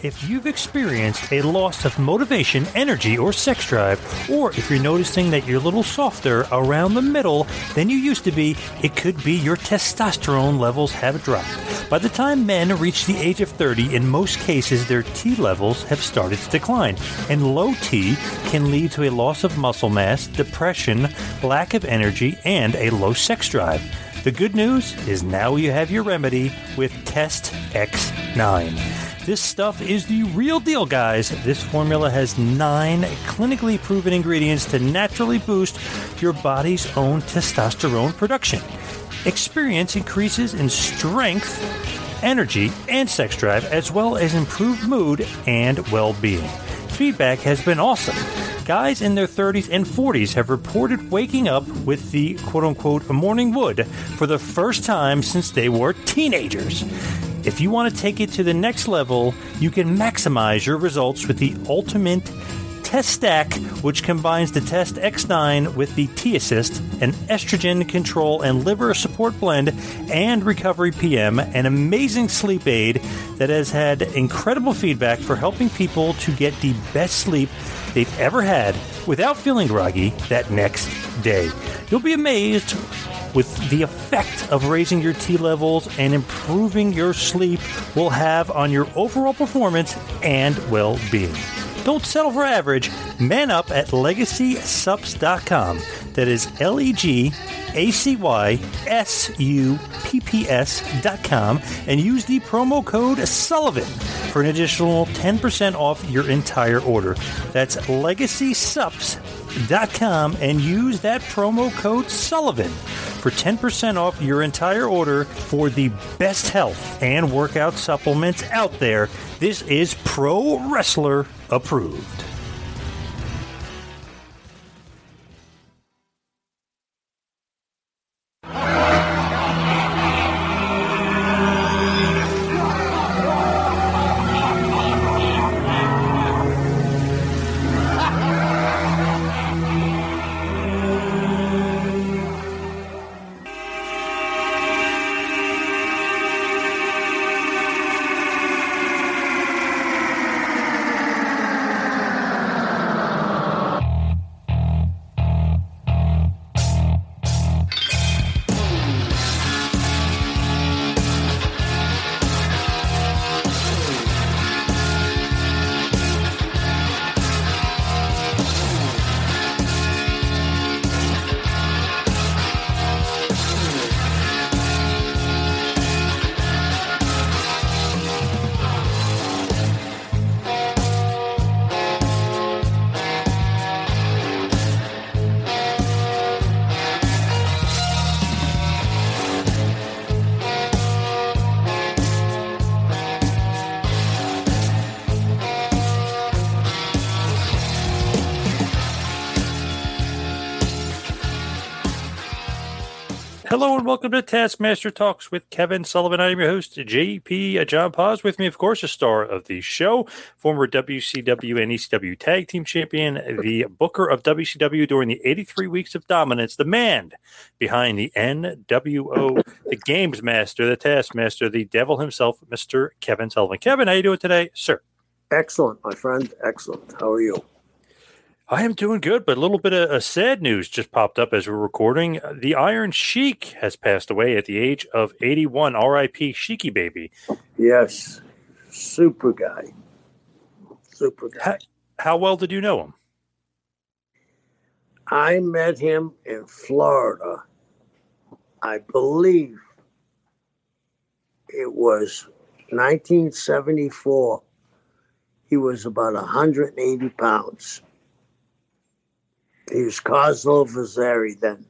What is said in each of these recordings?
If you've experienced a loss of motivation, energy, or sex drive, or if you're noticing that you're a little softer around the middle than you used to be, it could be your testosterone levels have dropped. By the time men reach the age of 30, in most cases, their T levels have started to decline, and low T can lead to a loss of muscle mass, depression, lack of energy, and a low sex drive. The good news is now you have your remedy with Test X9. This stuff is the real deal, guys. This formula has 9 clinically proven ingredients to naturally boost your body's own testosterone production. Experience increases in strength, energy, and sex drive, as well as improved mood and well-being. Feedback has been awesome. Guys in their 30s and 40s have reported waking up with the quote-unquote morning wood for the first time since they were teenagers. If you want to take it to the next level, you can maximize your results with the Ultimate Test Stack, which combines the Test X9 with the T-Assist, an estrogen control and liver support blend, and Recovery PM, an amazing sleep aid that has had incredible feedback for helping people to get the best sleep they've ever had without feeling groggy that next day. You'll be amazed with the effect of raising your T levels and improving your sleep will have on your overall performance and well-being. Don't settle for average. Man up at LegacySupps.com. That is LegacySupps.com and use the promo code Sullivan for an additional 10% off your entire order. That's LegacySupps.com and use that promo code Sullivan for 10% off your entire order for the best health and workout supplements out there. This is Pro Wrestler approved. Hello and welcome to Taskmaster Talks with Kevin Sullivan. I am your host, JP John Paz. With me, of course, a star of the show, former WCW and ECW Tag Team Champion, the booker of WCW during the 83 Weeks of Dominance, the man behind the NWO, the Games Master, the Taskmaster, the devil himself, Mr. Kevin Sullivan. Kevin, how you doing today, sir? Excellent, my friend. Excellent. How are you? I am doing good, but a little bit of sad news just popped up as we're recording. The Iron Sheik has passed away at the age of 81. R.I.P. Sheiky baby. Yes. Super guy. Super guy. How well did you know him? I met him in Florida. I believe it was 1974. He was about 180 pounds. He was Cosmo Vazari then.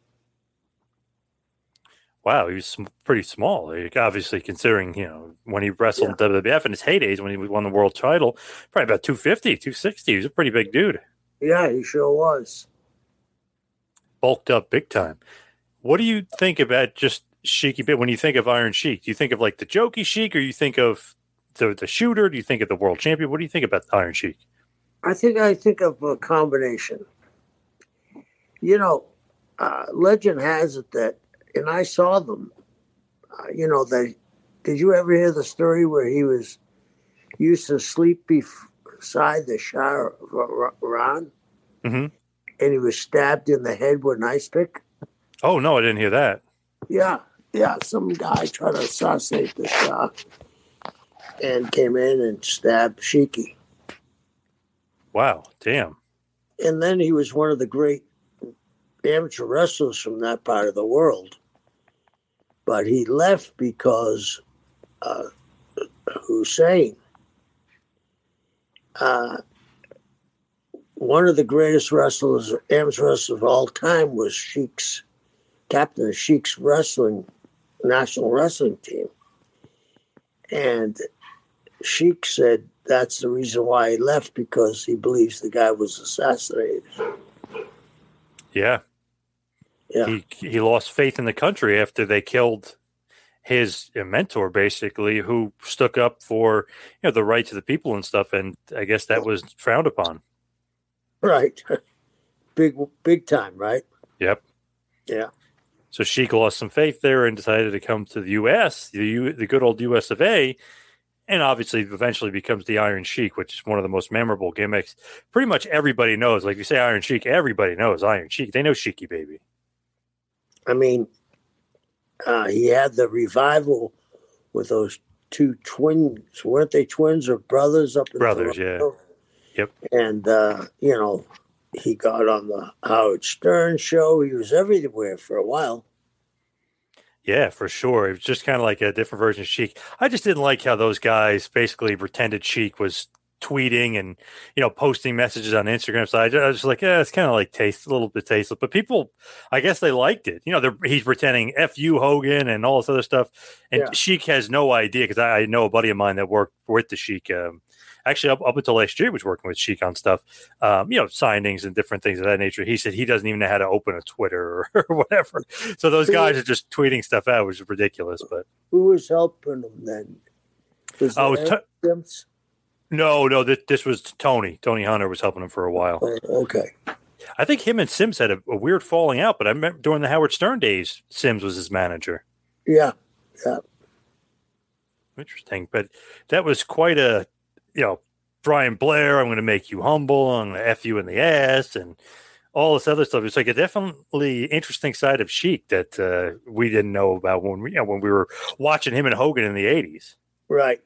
Wow, he was pretty small. Obviously, considering, when he wrestled in WWF in his heydays, when he won the world title, probably about 250, 260. He was a pretty big dude. Yeah, he sure was. Bulked up big time. What do you think about just Sheiky bit when you think of Iron Sheik? Do you think of like the jokey Sheik, or you think of the shooter? Do you think of the world champion? What do you think about Iron Sheik? I think of a combination. Legend has it that, and I saw them, did you ever hear the story where he used to sleep beside the Shah of Iran, Mm-hmm. and he was stabbed in the head with an ice pick. Oh, no, I didn't hear that. Yeah, yeah. Some guy tried to assassinate the Shah and came in and stabbed Sheiky. Wow, damn. And then he was one of the great amateur wrestlers from that part of the world. But he left because Hussein, one of the greatest wrestlers, amateur wrestlers of all time, was Sheik's captain of Sheik's national wrestling team. And Sheik said that's the reason why he left, because he believes the guy was assassinated. Yeah. Yeah. He lost faith in the country after they killed his mentor, basically, who stuck up for the rights of the people and stuff, and I guess that was frowned upon. Right. Big time, right? Yep. Yeah. So Sheik lost some faith there and decided to come to the U.S., the good old U.S. of A., and obviously eventually becomes the Iron Sheik, which is one of the most memorable gimmicks. Pretty much everybody knows. Like, you say Iron Sheik, everybody knows Iron Sheik. They know Sheiky Baby. I mean, he had the revival with those two twins. Weren't they twins or brothers up in Brothers, Toronto? Yeah. Yep. And, he got on the Howard Stern show. He was everywhere for a while. Yeah, for sure. It was just kind of like a different version of Sheik. I just didn't like how those guys basically pretended Sheik was tweeting and, posting messages on Instagram. So I was like, yeah, it's kind of like a little bit tasteless. But people, I guess they liked it. He's pretending F you, Hogan, and all this other stuff. And Sheik has no idea, because I know a buddy of mine that worked with the Sheik. Actually, up until last year, was working with Sheik on stuff, signings and different things of that nature. He said he doesn't even know how to open a Twitter or whatever. So those guys are just tweeting stuff out, which is ridiculous. But who was helping them then? Was it No, this was Tony. Tony Hunter was helping him for a while. Okay. I think him and Sims had a weird falling out, but I remember during the Howard Stern days, Sims was his manager. Yeah. Interesting. But that was quite a, Brian Blair, I'm going to make you humble, I'm going to F you in the ass, and all this other stuff. It's like a definitely interesting side of Sheik that we didn't know about when we were watching him and Hogan in the 80s. Right.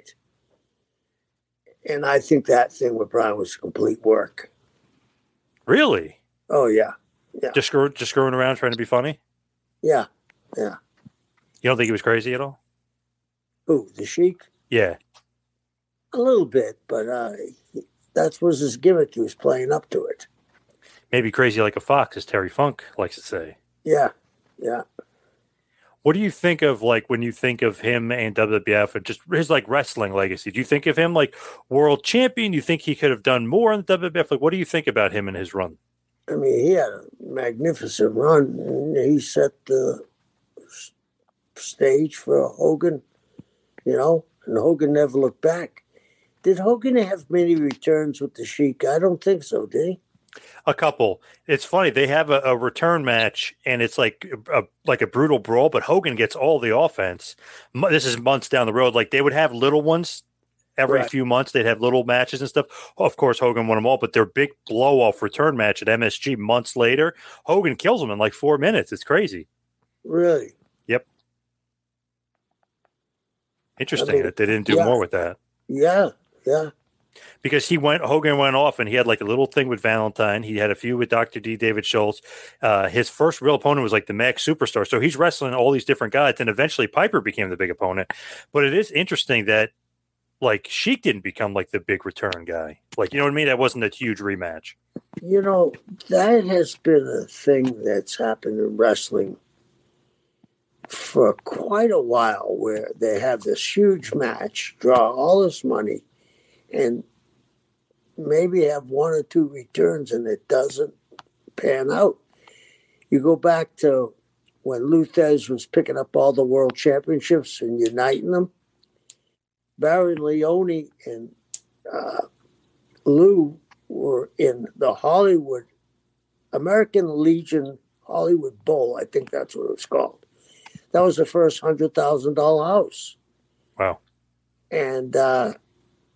And I think that thing with Brian was complete work. Really? Oh, yeah. Just screwing around trying to be funny? Yeah. You don't think he was crazy at all? Who, the Sheik? Yeah. A little bit, but that was his gimmick. He was playing up to it. Maybe crazy like a fox, as Terry Funk likes to say. Yeah. What do you think of, like, when you think of him and WWF and just his, like, wrestling legacy? Do you think of him like world champion? Do you think he could have done more in the WWF? Like, what do you think about him and his run? I mean, he had a magnificent run. He set the stage for Hogan, and Hogan never looked back. Did Hogan have many returns with the Sheik? I don't think so, did he? A couple. It's funny. They have a return match, and it's like a brutal brawl, but Hogan gets all the offense. This is months down the road. Like, they would have little ones every few months. They'd have little matches and stuff. Of course, Hogan won them all, but their big blow-off return match at MSG months later, Hogan kills him in like 4 minutes. It's crazy. Really? Yep. Interesting that they didn't do more with that. Yeah. Because Hogan went off and he had like a little thing with Valentine. He had a few with Dr. D, David Schultz. His first real opponent was like the Max Superstar. So he's wrestling all these different guys. And eventually Piper became the big opponent. But it is interesting that, like, Sheik didn't become like the big return guy. Like, you know what I mean? That wasn't a huge rematch. That has been a thing that's happened in wrestling for quite a while, where they have this huge match, draw all this money, and maybe have one or two returns, and it doesn't pan out. You go back to when Lou Thesz was picking up all the world championships and uniting them. Baron Leone and Lou were in the Hollywood, American Legion Hollywood Bowl. I think that's what it was called. That was the first $100,000 house. Wow. And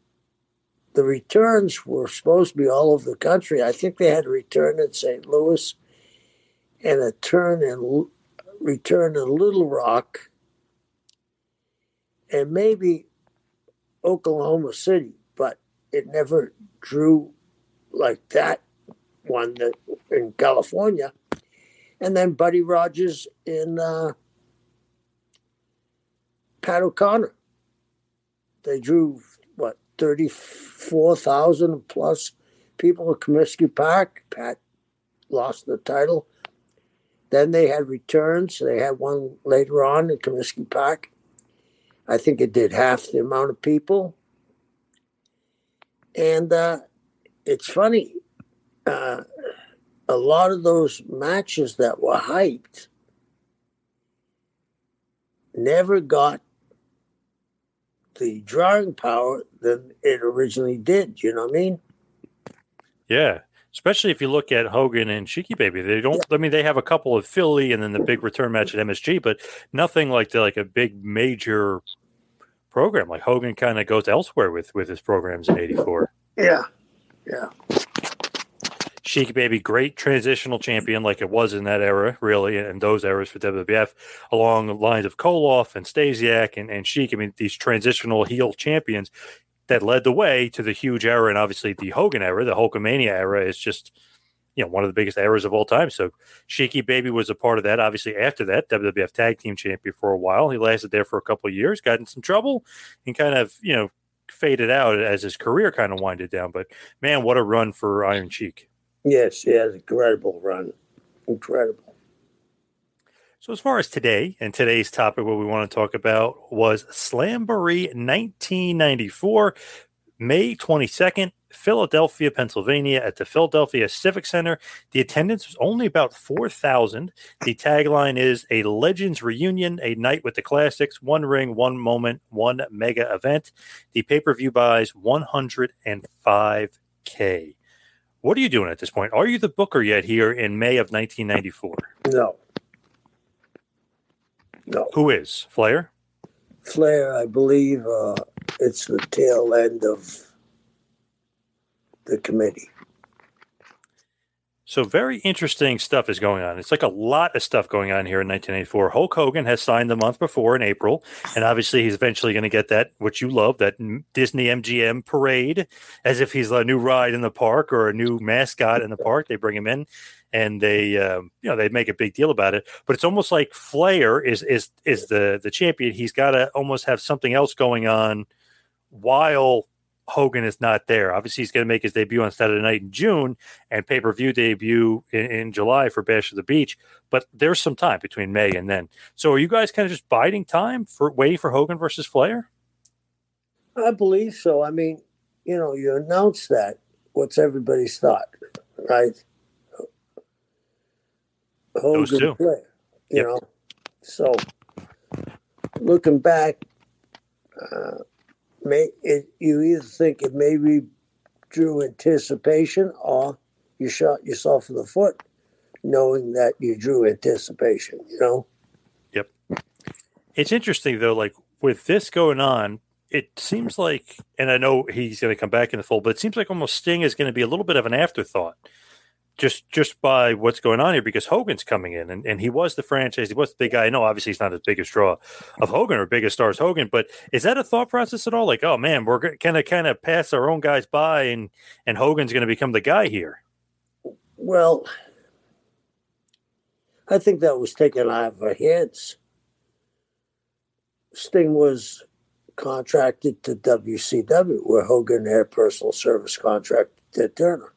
the returns were supposed to be all over the country. I think they had a return in St. Louis and a return in Little Rock and maybe Oklahoma City, but it never drew like that one that in California. And then Buddy Rogers in Pat O'Connor. They drew, 34,000 plus people at Comiskey Park. Pat lost the title. Then they had returns. They had one later on in Comiskey Park. I think it did half the amount of people. And it's funny, a lot of those matches that were hyped never got the drawing power than it originally did. You know what I mean? Yeah. Especially if you look at Hogan and Sheiky Baby. They don't, I mean, they have a couple of Philly and then the big return match at MSG, but nothing like a big major program. Like Hogan kind of goes elsewhere with his programs in 84. Yeah. Yeah. Sheiky Baby, great transitional champion like it was in that era, really, and those eras for WWF, along the lines of Koloff and Stasiak and Sheik. I mean, these transitional heel champions that led the way to the huge era, and obviously the Hogan era, the Hulkamania era, is just one of the biggest eras of all time. So Sheiky Baby was a part of that. Obviously, after that, WWF Tag Team Champion for a while. He lasted there for a couple of years, got in some trouble, and kind of faded out as his career kind of winded down. But man, what a run for Iron Sheik. Yes, he had an incredible run. Incredible. So as far as today, and today's topic, what we want to talk about was Slamboree 1994, May 22nd, Philadelphia, Pennsylvania, at the Philadelphia Civic Center. The attendance was only about 4,000. The tagline is a Legends Reunion, a night with the classics, one ring, one moment, one mega event. The pay-per-view buys $105K. What are you doing at this point? Are you the booker yet here in May of 1994? No. Who is? Flair? Flair, I believe it's the tail end of the committee. So very interesting stuff is going on. It's like a lot of stuff going on here in 1984. Hulk Hogan has signed the month before in April, and obviously he's eventually going to get that, which you love, that Disney MGM parade, as if he's a new ride in the park or a new mascot in the park. They bring him in, and they they make a big deal about it. But it's almost like Flair is the champion. He's got to almost have something else going on while Hogan is not there. Obviously, he's going to make his debut on Saturday night in June and pay-per-view debut in July for Bash of the Beach. But there's some time between May and then. So are you guys kind of just biding time for waiting for Hogan versus Flair? I believe so. I mean, you announce that. What's everybody's thought, right? Hogan, Flair, you know. So looking back, you either think it maybe drew anticipation or you shot yourself in the foot knowing that you drew anticipation, Yep. It's interesting, though, like with this going on, it seems like, and I know he's going to come back in the fold, but it seems like almost Sting is going to be a little bit of an afterthought just by what's going on here, because Hogan's coming in and he was the franchise. He was the big guy. I know obviously he's not as big a draw of Hogan or biggest star as Hogan, but is that a thought process at all? Like, oh man, we're going to kind of pass our own guys by and Hogan's going to become the guy here. Well, I think that was taken out of our heads. Sting was contracted to WCW, where Hogan had a personal service contract to Turner.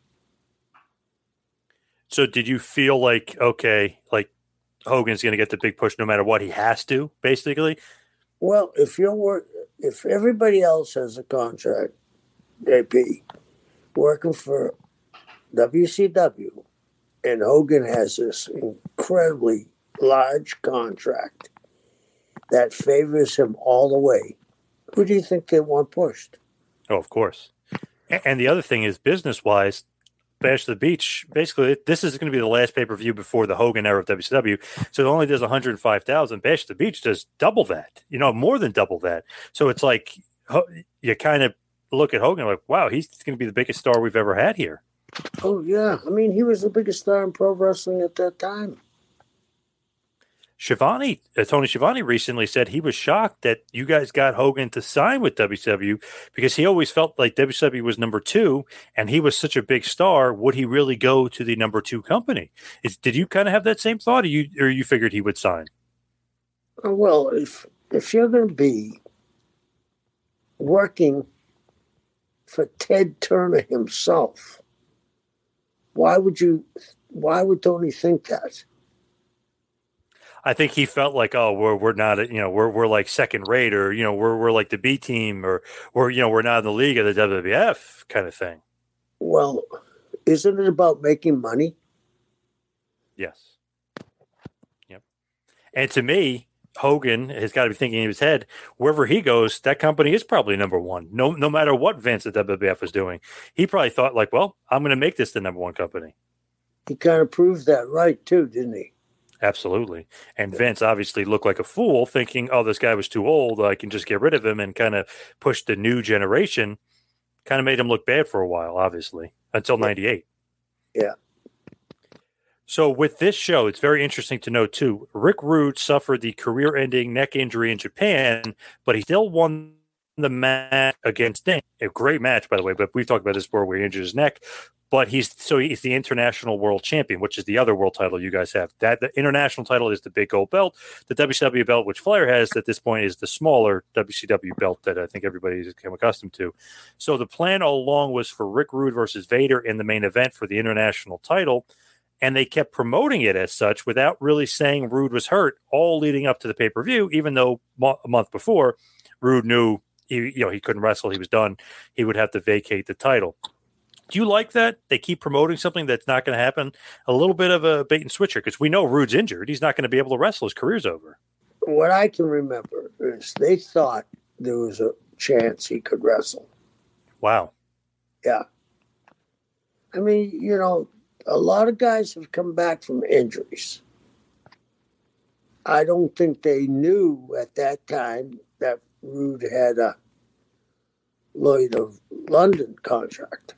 So did you feel like, okay, like Hogan's going to get the big push no matter what, he has to, basically? Well, if everybody else has a contract, JP, working for WCW, and Hogan has this incredibly large contract that favors him all the way, who do you think they want pushed? Oh, of course. And the other thing is, business-wise, Bash of the Beach, basically, this is going to be the last pay-per-view before the Hogan era of WCW. So it only does 105,000. Bash of the Beach does double that, more than double that. So it's like you kind of look at Hogan like, wow, he's going to be the biggest star we've ever had here. Oh, yeah. I mean, he was the biggest star in pro wrestling at that time. Tony Schiavone recently said he was shocked that you guys got Hogan to sign with WCW because he always felt like WCW was number 2 and he was such a big star. Would he really go to the number 2 company? Did you kind of have that same thought, or you figured he would sign? Well, if you're going to be working for Ted Turner himself, why would Tony think that? I think he felt like, oh, we're not, we're like second rate, or we're like the B team, or we're not in the league of the WWF kind of thing. Well, isn't it about making money? Yes. Yep. And to me, Hogan has got to be thinking in his head, wherever he goes, that company is probably number 1. No matter what Vince at WWF was doing, he probably thought like, well, I'm going to make this the number 1 company. He kind of proved that right too, didn't he? Absolutely. And Vince obviously looked like a fool thinking, oh, this guy was too old. I can just get rid of him and kind of push the new generation. Kind of made him look bad for a while, obviously, until 98. Yeah. So with this show, it's very interesting to note, too, Rick Rude suffered the career-ending neck injury in Japan, but he still won the match against Sting. A great match, by the way, but we've talked about this before where he injured his neck. But he's the international world champion, which is the other world title you guys have. That the international title is the big gold belt. The WCW belt, which Flair has at this point, is the smaller WCW belt that I think everybody's become accustomed to. So the plan all along was for Rick Rude versus Vader in the main event for the international title, and they kept promoting it as such without really saying Rude was hurt, all leading up to the pay-per-view, even though a month before, Rude knew he couldn't wrestle, he was done, he would have to vacate the title. Do you like that? They keep promoting something that's not going to happen? A little bit of a bait and switcher, because we know Rude's injured. He's not going to be able to wrestle. His career's over. What I can remember is they thought there was a chance he could wrestle. Wow. Yeah. I mean, a lot of guys have come back from injuries. I don't think they knew at that time that Rude had a Lloyd of London contract.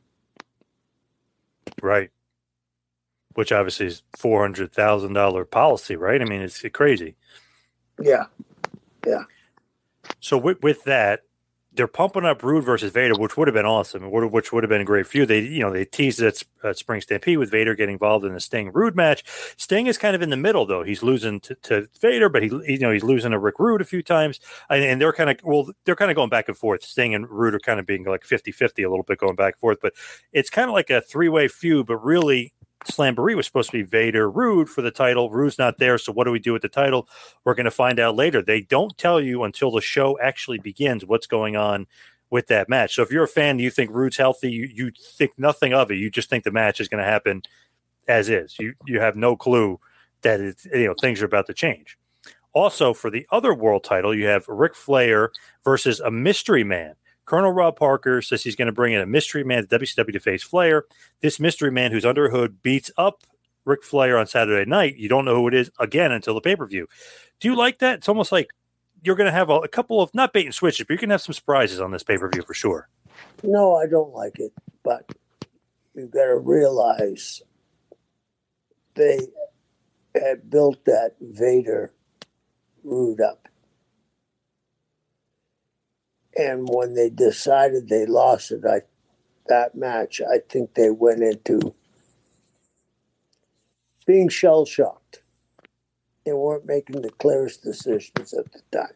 Right. Which obviously is $400,000 policy, right? I mean, it's crazy. Yeah. Yeah. So with that, they're pumping up Rude versus Vader, which would have been awesome, which would have been a great feud. They teased it at Spring Stampede with Vader getting involved in the Sting Rude match. Sting is kind of in the middle, though. He's losing to Vader, but he's losing to Rick Rude a few times, and they're kind of going back and forth. Sting and Rude are kind of being like 50-50 a little bit, going back and forth, but it's kind of like a 3-way feud. But really, Slamboree was supposed to be Vader Rude for the title. Rude's not there, so what do we do with the title? We're going to find out later. They don't tell you until the show actually begins what's going on with that match. So if you're a fan, you think Rude's healthy, you think nothing of it. You just think the match is going to happen as is. You have no clue that things are about to change. Also, for the other world title, you have Ric Flair versus a mystery man. Colonel Rob Parker says he's going to bring in a mystery man to WCW to face Flair. This mystery man, who's under a hood, beats up Ric Flair on Saturday night. You don't know who it is again until the pay-per-view. Do you like that? It's almost like you're going to have a couple of, not bait and switches, but you can have some surprises on this pay-per-view for sure. No, I don't like it, but you've got to realize they had built that Vader Rude up. And when they decided they lost it, that match, I think they went into being shell-shocked. They weren't making the clearest decisions at the time.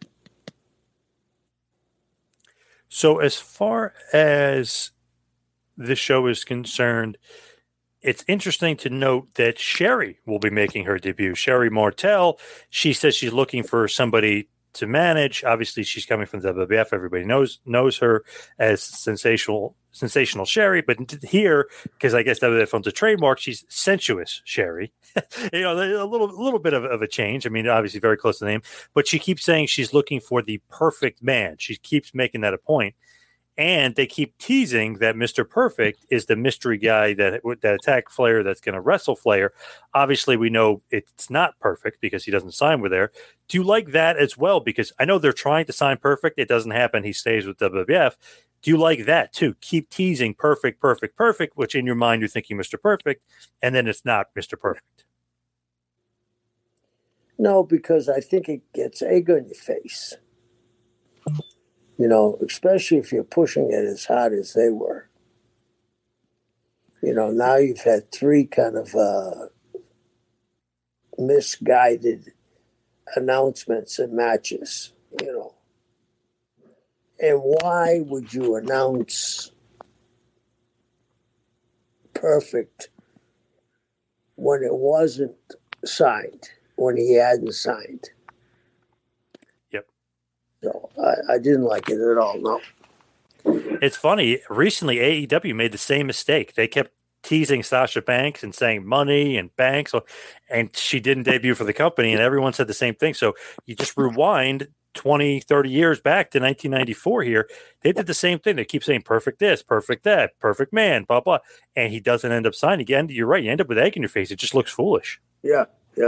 So as far as this show is concerned, it's interesting to note that Sherry will be making her debut. Sherry Martel, she says she's looking for somebody to manage. Obviously, she's coming from the WWF. Everybody knows her as sensational Sherry, but here, because I guess WWF owns a trademark, she's sensuous Sherry. A little bit of a change. I mean, obviously very close to the name, but she keeps saying she's looking for the perfect man. She keeps making that a point. And they keep teasing that Mr. Perfect is the mystery guy that attacked Flair, that's going to wrestle Flair. Obviously, we know it's not Perfect because he doesn't sign with there. Do you like that as well? Because I know they're trying to sign Perfect. It doesn't happen. He stays with WWF. Do you like that too? Keep teasing perfect, perfect, perfect, which in your mind you're thinking Mr. Perfect, and then it's not Mr. Perfect. No, because I think it gets egg on your face. Especially if you're pushing it as hard as they were. Now you've had 3 kind of misguided announcements and matches, And why would you announce Perfect when it wasn't signed, when he hadn't signed? Yep. So I didn't like it at all, no. It's funny. Recently, AEW made the same mistake. They kept teasing Sasha Banks and saying money and Banks, and she didn't debut for the company, and everyone said the same thing. So you just rewind 20, 30 years back to 1994 here. They did the same thing. They keep saying perfect this, perfect that, perfect man, blah, blah. And he doesn't end up signing again. You're right. You end up with egg in your face. It just looks foolish. Yeah.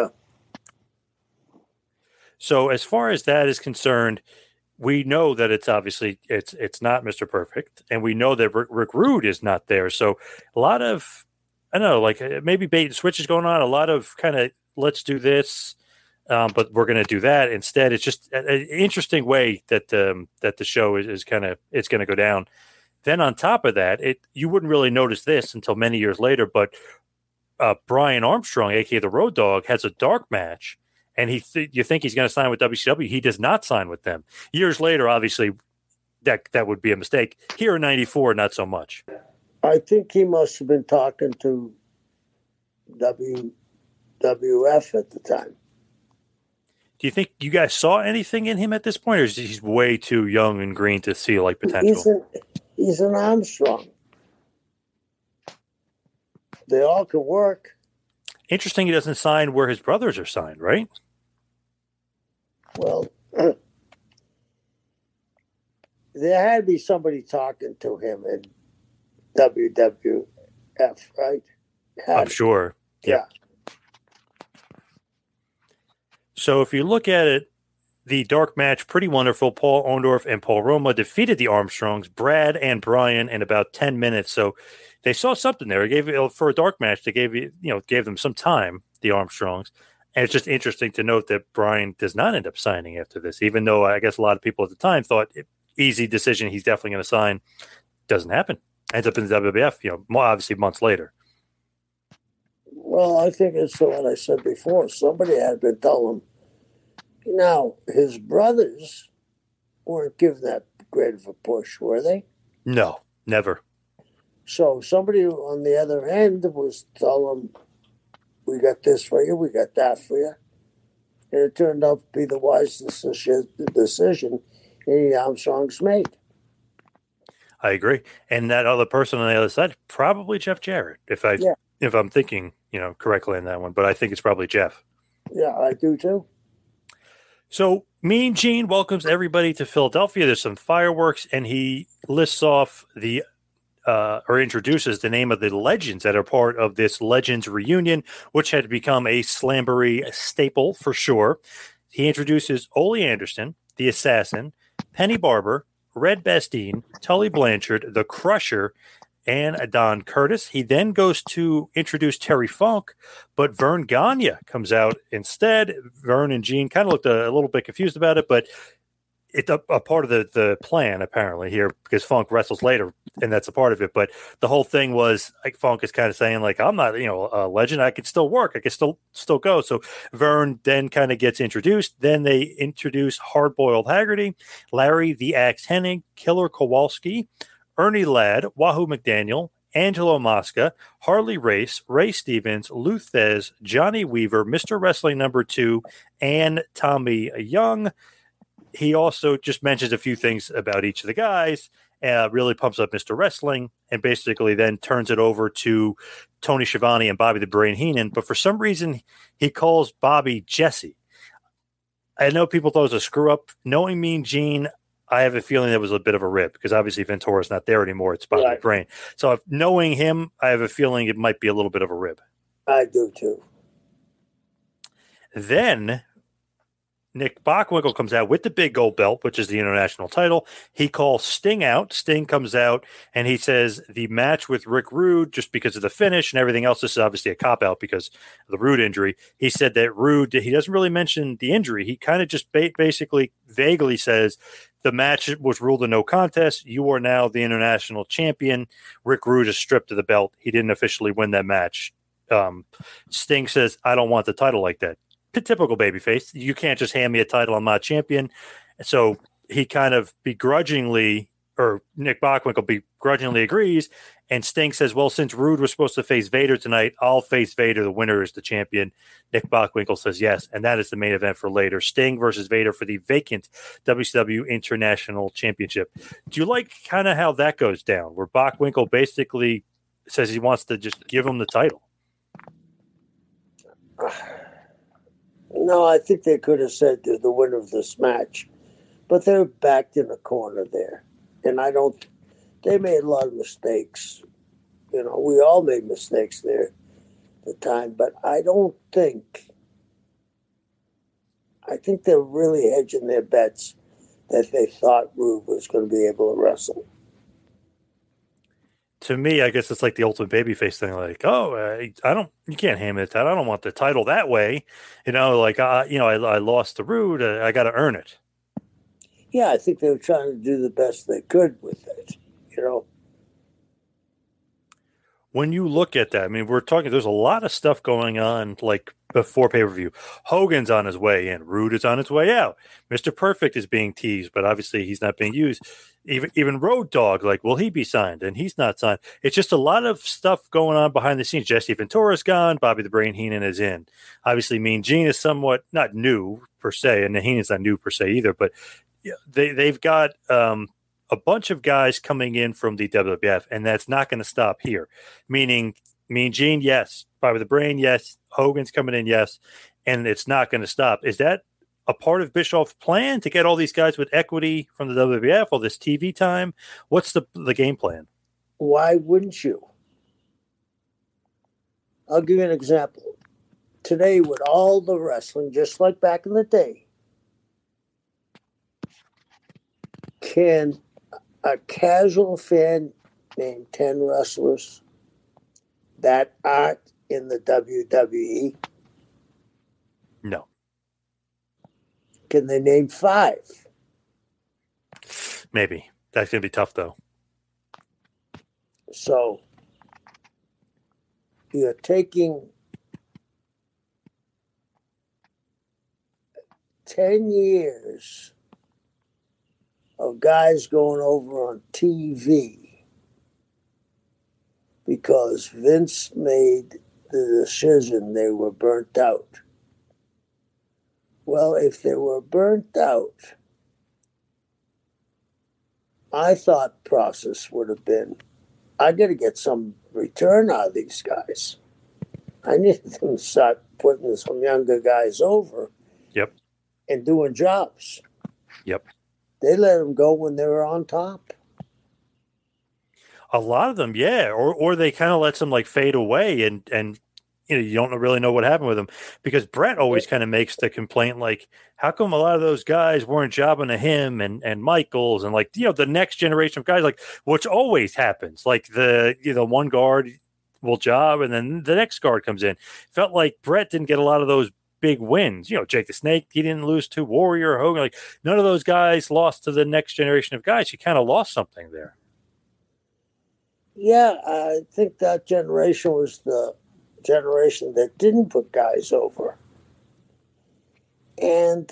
So as far as that is concerned, we know that it's obviously it's not Mr. Perfect, and we know that Rick Rude is not there. So a lot of, I don't know, like maybe bait and switch is going on. A lot of kind of let's do this, but we're going to do that instead. It's just an interesting way that that the show is kind of it's going to go down. Then on top of that, you wouldn't really notice this until many years later, but Brian Armstrong, aka the Road Dogg, has a dark match. And you think he's going to sign with WCW. He does not sign with them. Years later, obviously, that would be a mistake. Here in '94, not so much. I think he must have been talking to WWF at the time. Do you think you guys saw anything in him at this point, or is he way too young and green to see like potential? He's an Armstrong. They all can work. Interesting he doesn't sign where his brothers are signed, right? Well, there had to be somebody talking to him in WWF, right? I'm sure. Yeah. So if you look at it, the dark match, pretty wonderful. Paul Orndorff and Paul Roma defeated the Armstrongs, Brad and Brian, in about 10 minutes. So they saw something there. For a dark match, they gave them some time, the Armstrongs. And it's just interesting to note that Brian does not end up signing after this, even though I guess a lot of people at the time thought easy decision, he's definitely going to sign. Doesn't happen. Ends up in the WWF, obviously months later. Well, I think it's what I said before. Somebody had been telling him. Now, his brothers weren't given that great of a push, were they? No, never. So somebody on the other end was telling him, we got this for you, we got that for you. And it turned out to be the wisest decision any Armstrong's made. I agree. And that other person on the other side, probably Jeff Jarrett, if I'm thinking, correctly on that one. But I think it's probably Jeff. Yeah, I do too. So Mean Gene welcomes everybody to Philadelphia. There's some fireworks, and he lists off or introduces the name of the legends that are part of this Legends reunion, which had become a Slamboree staple for sure. He introduces Ole Anderson, the Assassin, Penny Barber, Red Bastien, Tully Blanchard, the Crusher, and Don Curtis. He then goes to introduce Terry Funk, but Vern Gagne comes out instead. Vern and Gene kind of looked a little bit confused about it, but it's a part of the plan apparently here, because Funk wrestles later, and that's a part of it. But the whole thing was like Funk is kind of saying like, I'm not a legend. I could still work. I could still go. So Vern then kind of gets introduced. Then they introduce Hard-Boiled Haggerty, Larry the Axe Hennig, Killer Kowalski, Ernie Ladd, Wahoo McDaniel, Angelo Mosca, Harley Race, Ray Stevens, Lou Thez, Johnny Weaver, Mr. Wrestling number 2, and Tommy Young. He also just mentions a few things about each of the guys, really pumps up Mr. Wrestling, and basically then turns it over to Tony Schiavone and Bobby the Brain Heenan. But for some reason, he calls Bobby Jesse. I know people thought it was a screw-up. Knowing Mean Gene, I have a feeling that was a bit of a rip, because obviously Ventura's not there anymore. It's Bobby the Brain. So knowing him, I have a feeling it might be a little bit of a rib. I do too. Then Nick Bockwinkel comes out with the big gold belt, which is the international title. He calls Sting out. Sting comes out and he says the match with Rick Rude, just because of the finish and everything else, this is obviously a cop-out because of the Rude injury. He said that Rude, he doesn't really mention the injury. He kind of just basically vaguely says the match was ruled a no contest. You are now the international champion. Rick Rude is stripped of the belt. He didn't officially win that match. Sting says, I don't want the title like that. Typical babyface. You can't just hand me a title. I'm not champion. So he kind of begrudgingly, or Nick Bockwinkel begrudgingly agrees. And Sting says, well, since Rude was supposed to face Vader tonight, I'll face Vader. The winner is the champion. Nick Bockwinkel says yes. And that is the main event for later. Sting versus Vader for the vacant WCW International Championship. Do you like kind of how that goes down, where Bockwinkel basically says he wants to just give him the title? No, I think they could have said they're the winner of this match, but they're backed in a corner there. And they made a lot of mistakes. We all made mistakes there at the time, but I think they're really hedging their bets that they thought Rude was going to be able to wrestle. To me, I guess it's like the ultimate babyface thing. Like, you can't hand me the title. I don't want the title that way. I lost to Rude. I got to earn it. Yeah, I think they were trying to do the best they could with it. When you look at that, I mean, there's a lot of stuff going on, like before pay-per-view. Hogan's on his way in. Rude is on his way out. Mr. Perfect is being teased, but obviously he's not being used. Even Road Dogg, like, will he be signed? And he's not signed. It's just a lot of stuff going on behind the scenes. Jesse Ventura's gone. Bobby the Brain Heenan is in. Obviously, Mean Gene is somewhat not new per se, and Heenan's not new per se either, but they've got a bunch of guys coming in from the WWF, and that's not going to stop here. Meaning, Mean Gene, yes. Bobby the Brain, yes. Hogan's coming in, yes. And it's not going to stop. Is that a part of Bischoff's plan to get all these guys with equity from the WWF, all this TV time? What's the game plan? Why wouldn't you? I'll give you an example. Today, with all the wrestling, just like back in the day, can a casual fan name 10 wrestlers that aren't in the WWE? No. Can they name 5? Maybe. That's going to be tough, though. So you're taking 10 years of guys going over on TV because Vince made the decision they were burnt out. Well, if they were burnt out, I thought process would have been, I got to get some return out of these guys. I need them to start putting some younger guys over. Yep. And doing jobs. Yep. They let them go when they were on top. A lot of them, yeah. Or they kind of let them like fade away and you don't really know what happened with them, because Brett always kind of makes the complaint, like, how come a lot of those guys weren't jobbing to him and Michaels and, like, the next generation of guys, like, which always happens. Like one guard will job and then the next guard comes in. Felt like Brett didn't get a lot of those big wins. Jake the Snake, he didn't lose to Warrior, Hogan. Like, none of those guys lost to the next generation of guys. He kind of lost something there. Yeah, I think that generation was the generation that didn't put guys over. And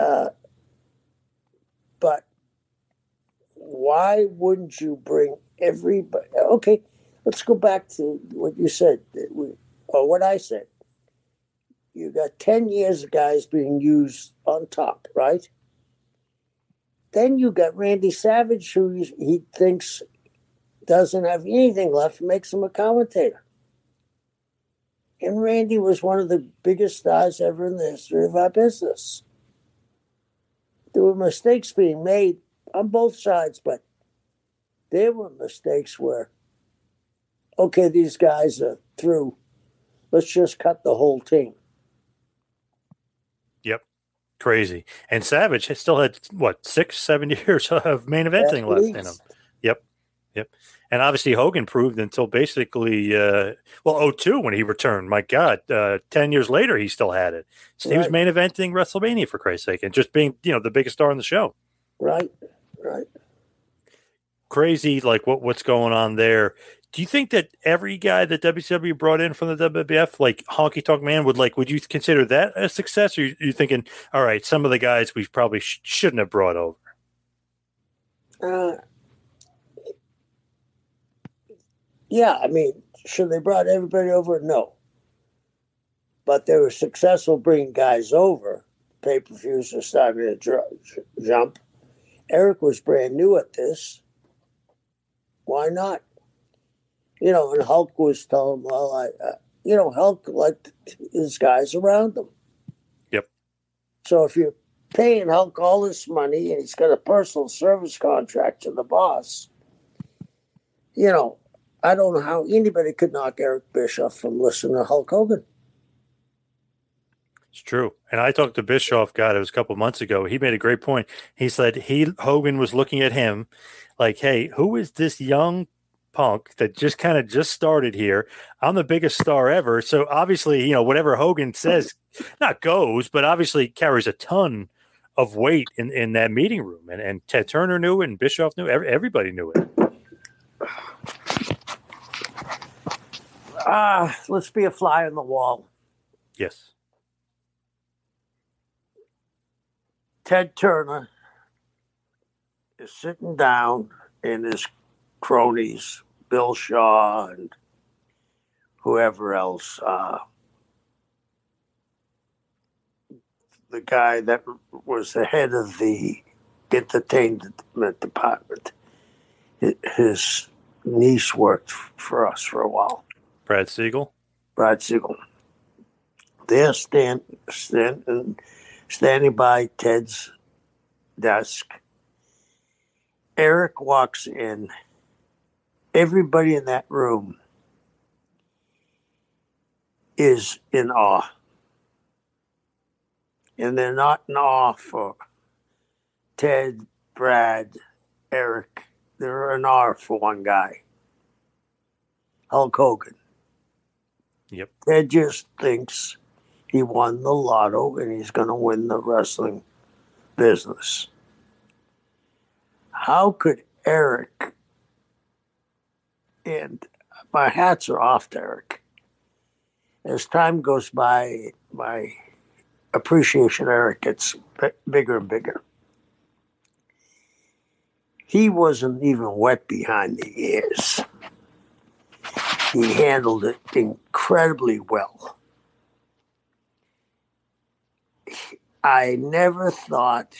but why wouldn't you bring everybody? Okay, let's go back to what you said, or what I said. You got 10 years of guys being used on top, right? Then you got Randy Savage, who he thinks doesn't have anything left, makes him a commentator. And Randy was one of the biggest stars ever in the history of our business. There were mistakes being made on both sides, but there were mistakes where, okay, these guys are through. Let's just cut the whole team. Yep. Crazy. And Savage still had, what, 6, 7 years of main eventing left in him. Yep. Yep. And obviously Hogan proved until basically, '02 when he returned. My God, 10 years later, he still had it. So he was main eventing WrestleMania, for Christ's sake, and just being, the biggest star on the show. Right. Crazy, like what's going on there. Do you think that every guy that WCW brought in from the WWF, like Honky Tonk Man, would you consider that a success? Or you thinking, all right, some of the guys we probably shouldn't have brought over? Yeah, I mean, should they brought everybody over? No. But they were successful bringing guys over. Pay-per-views are starting to jump. Eric was brand new at this. Why not? And Hulk was telling him, Hulk liked his guys around him. Yep. So if you're paying Hulk all this money and he's got a personal service contract to the boss, I don't know how anybody could knock Eric Bischoff from listening to Hulk Hogan. It's true. And I talked to Bischoff, God, it was a couple of months ago. He made a great point. He said Hogan was looking at him like, hey, who is this young punk that just started here? I'm the biggest star ever. So obviously, whatever Hogan says, not goes, but obviously carries a ton of weight in that meeting room. And Ted Turner knew it, and Bischoff knew it. Everybody knew it. Let's be a fly on the wall. Yes. Ted Turner is sitting down in his cronies, Bill Shaw and whoever else, the guy that was the head of the entertainment department. His niece worked for us for a while. Brad Siegel. They're standing by Ted's desk. Eric walks in. Everybody in that room is in awe. And they're not in awe for Ted, Brad, Eric. They're in awe for one guy, Hulk Hogan. Yep. Ted just thinks he won the lotto and he's going to win the wrestling business. How could Eric, and my hats are off to Eric. As time goes by, my appreciation of Eric gets bigger and bigger. He wasn't even wet behind the ears. He handled it incredibly well. I never thought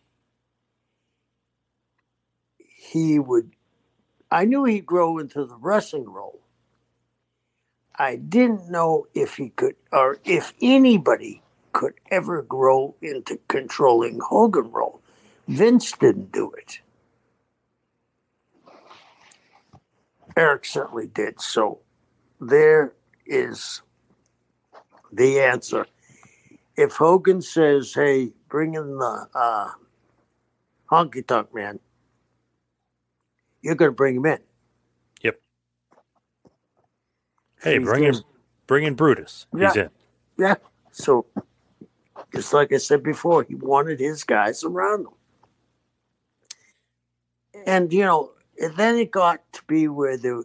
he would. I knew he'd grow into the wrestling role. I didn't know if he could, or if anybody could ever grow into controlling Hogan role. Vince didn't do it. Eric certainly did. So there is the answer. If Hogan says, hey, bring in the Honky Tonk Man, you're going to bring him in. Yep. Hey, bring in Brutus. He's in. Yeah. So, just like I said before, he wanted his guys around him. And, then it got to be where the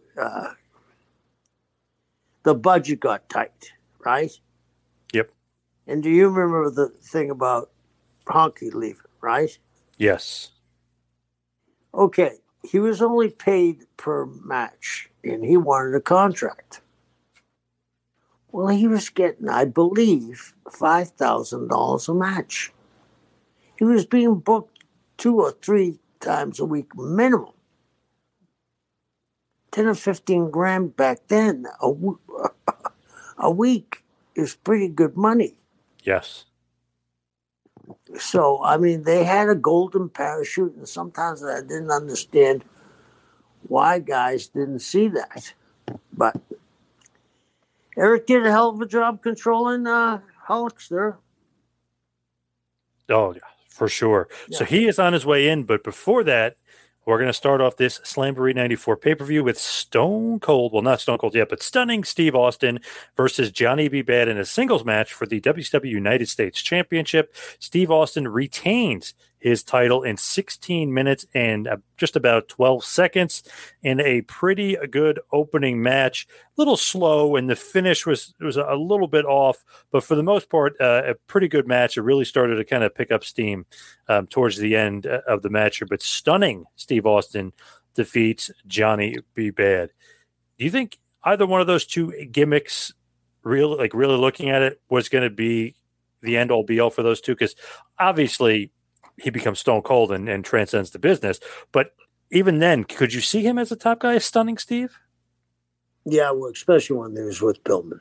budget got tight, right? Yep. And do you remember the thing about Honky leaving, right? Yes. Okay. He was only paid per match, and he wanted a contract. Well, he was getting, I believe, $5,000 a match. He was being booked 2 or 3 times a week minimum. 10 or 15 grand back then a week is pretty good money. Yes. So, I mean, they had a golden parachute, and sometimes I didn't understand why guys didn't see that. But Eric did a hell of a job controlling Hulkster. Oh, yeah, for sure. So Yeah. he is on his way in, but before that, we're going to start off this Slamboree 94 pay-per-view with Stone Cold, well, not Stone Cold yet, but stunning Steve Austin versus Johnny B. Bad in a singles match for the WCW United States Championship. Steve Austin retains his title in 16 minutes and just about 12 seconds in a pretty good opening match. A little slow, and the finish was a little bit off, but for the most part, a pretty good match. It really started to kind of pick up steam towards the end of the match here, but stunning Steve Austin defeats Johnny B. Bad. Do you think either one of those two gimmicks, really looking at it, was going to be the end all be all for those two? Because obviously he becomes Stone Cold and transcends the business, but even then, could you see him as a top guy, stunning Steve? Yeah, well, especially when they was with Pillman.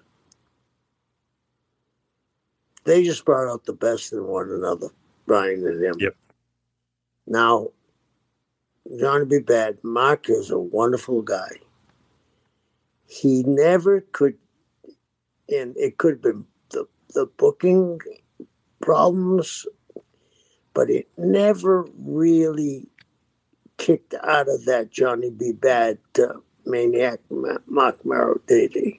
They just brought out the best in one another, Brian and him. Yep. Now, Johnny B. Bad, Mark is a wonderful guy. He never could, and it could have been the booking problems, but it never really kicked out of that Johnny B. Bad maniac Mark Merrow, did he?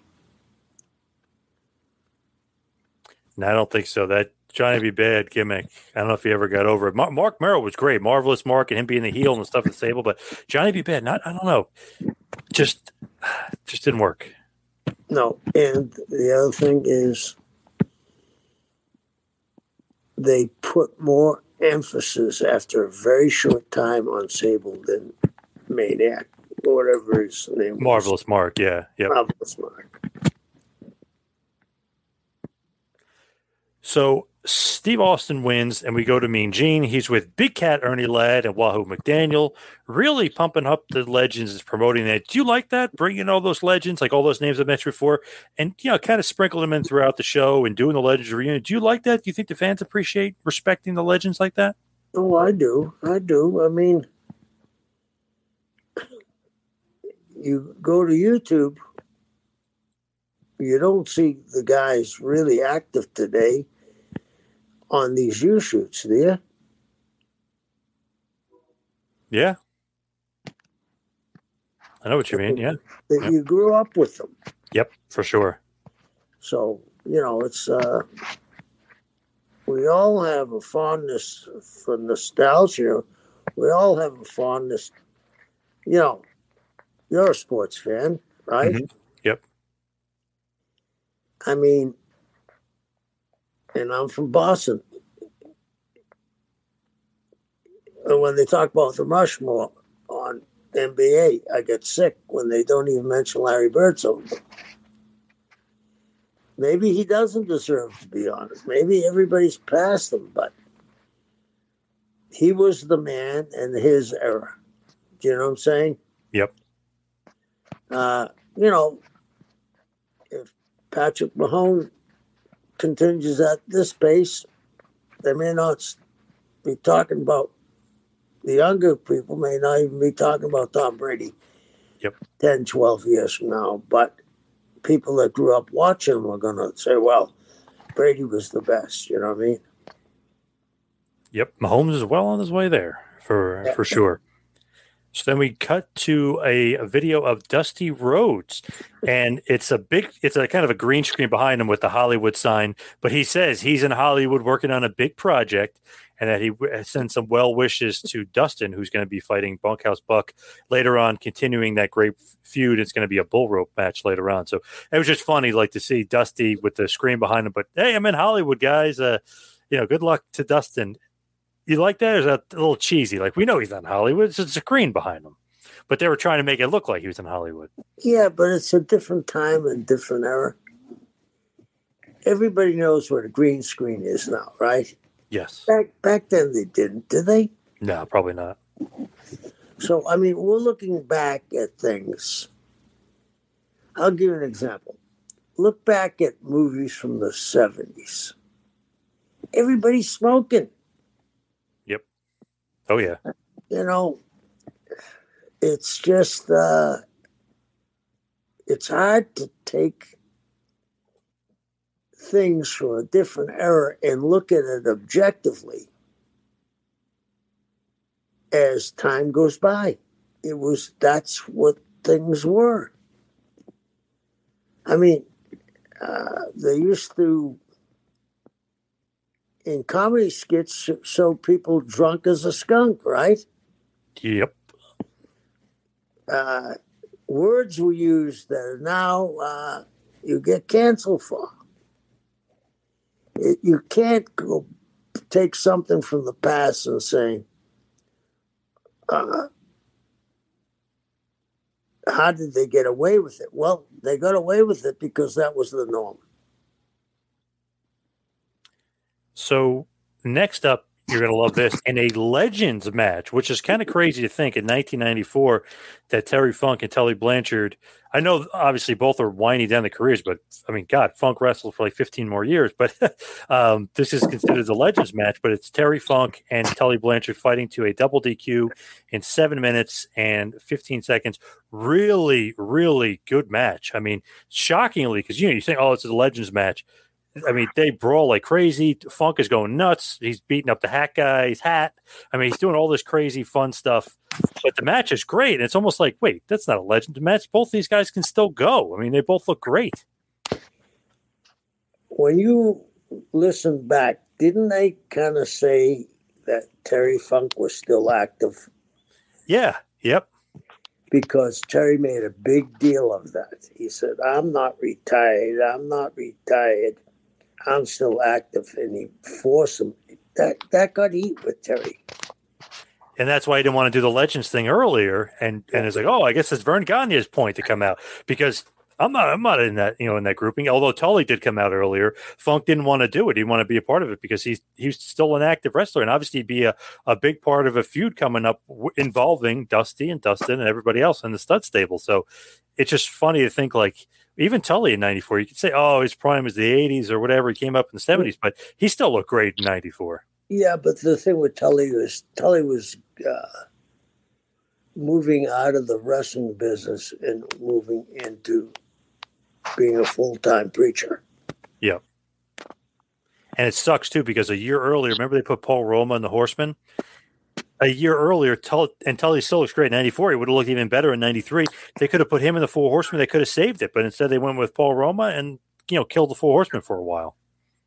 No, I don't think so. That Johnny B. Bad gimmick, I don't know if he ever got over it. Mark Merrow was great, Marvelous Mark, and him being the heel and stuff at the table, but Johnny B. Bad, I don't know, just didn't work. No, and the other thing is they put more emphasis after a very short time on Sable than Maniac, or whatever his name was. Marvelous Mark, yeah. Yep. Marvelous Mark. So Steve Austin wins, and we go to Mean Gene. He's with Big Cat Ernie Ladd and Wahoo McDaniel, really pumping up the legends and promoting that. Do you like that? Bringing all those legends, like all those names I mentioned before, and kind of sprinkle them in throughout the show and doing the Legends reunion. Do you like that? Do you think the fans appreciate respecting the legends like that? Oh, I do. I mean, you go to YouTube, you don't see the guys really active today on these U-shoots, do you? Yeah. I know what you mean, yeah. That you grew up with them. Yep, for sure. So, it's we all have a fondness for nostalgia. We all have a fondness. You're a sports fan, right? Mm-hmm. Yep. I mean, and I'm from Boston. And when they talk about the Rushmore on NBA, I get sick when they don't even mention Larry Bird. So maybe he doesn't deserve to be on it. Maybe everybody's past him, but he was the man in his era. Do you know what I'm saying? Yep. If Patrick Mahone continues at this pace, they may not be talking about, the younger people may not even be talking about Tom Brady 10, 12 years from now. But people that grew up watching him are going to say, well, Brady was the best. You know what I mean? Yep. Mahomes is well on his way there for sure. So then we cut to a video of Dusty Rhodes, and it's a kind of a green screen behind him with the Hollywood sign. But he says he's in Hollywood working on a big project, and that he sends some well wishes to Dustin, who's going to be fighting Bunkhouse Buck later on, continuing that great feud. It's going to be a bull rope match later on. So it was just funny, to see Dusty with the screen behind him. But hey, I'm in Hollywood, guys. Good luck to Dustin. You like that? Or is that a little cheesy? We know he's not in Hollywood. It's a screen behind him. But they were trying to make it look like he was in Hollywood. Yeah, but it's a different time and different era. Everybody knows what a green screen is now, right? Yes. Back then they didn't, did they? No, probably not. So, I mean, we're looking back at things. I'll give you an example. Look back at movies from the 70s. Everybody's smoking. Oh, yeah. It's just, it's hard to take things from a different era and look at it objectively as time goes by. That's what things were. I mean, they used to, in comedy skits, show people drunk as a skunk, right? Yep. Words were used that are now you get canceled for. You can't go take something from the past and say, how did they get away with it? Well, they got away with it because that was the norm. So next up, you're going to love this. In a Legends match, which is kind of crazy to think in 1994 that Terry Funk and Tully Blanchard, I know obviously both are winding down their careers, but I mean, God, Funk wrestled for like 15 more years, but this is considered the Legends match, but it's Terry Funk and Tully Blanchard fighting to a double DQ in 7 minutes and 15 seconds. Really, really good match. I mean, shockingly, because you think, oh, it's a Legends match. I mean, they brawl like crazy. Funk is going nuts. He's beating up the guy's hat. I mean, he's doing all this crazy fun stuff. But the match is great. And it's almost like, wait, that's not a Legend match. Both these guys can still go. I mean, they both look great. When you listen back, didn't they kind of say that Terry Funk was still active? Yeah. Yep. Because Terry made a big deal of that. He said, I'm not retired. I'm still active, and he forced him. That got heat with Terry. And that's why he didn't want to do the Legends thing earlier. And it's like, oh, I guess it's Vern Gagne's point to come out because I'm not in that, in that grouping. Although Tully did come out earlier, Funk didn't want to do it. He didn't want to be a part of it because he's still an active wrestler, and obviously he'd be a big part of a feud coming up involving Dusty and Dustin and everybody else in the stud stable. So it's just funny to think like. Even Tully in 94, you could say, oh, his prime is the 80s or whatever. He came up in the 70s, but he still looked great in 94. Yeah, but the thing with Tully was moving out of the wrestling business and moving into being a full-time preacher. Yeah. And it sucks, too, because a year earlier, remember they put Paul Roma in the Horsemen? A year earlier, Tully still looks great in 94. He would have looked even better in 93. They could have put him in the Four Horsemen. They could have saved it, but instead they went with Paul Roma and, killed the Four Horsemen for a while.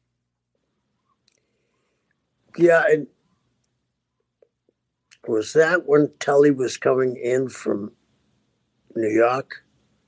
Yeah, and was that when Tully was coming in from New York?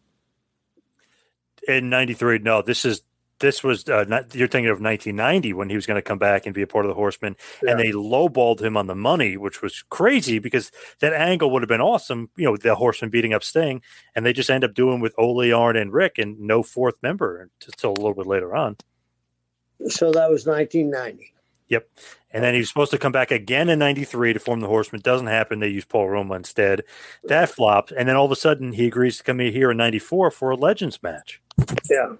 In 93, no. This was you're thinking of 1990 when he was going to come back and be a part of the Horsemen, and they lowballed him on the money, which was crazy because that angle would have been awesome. The Horsemen beating up Sting, and they just end up doing with Ole, Arn, and Rick, and no fourth member until a little bit later on. So that was 1990. Yep, and then he was supposed to come back again in 93 to form the Horsemen. Doesn't happen. They use Paul Roma instead. That flopped, and then all of a sudden he agrees to come in here in 94 for a Legends match. Yeah.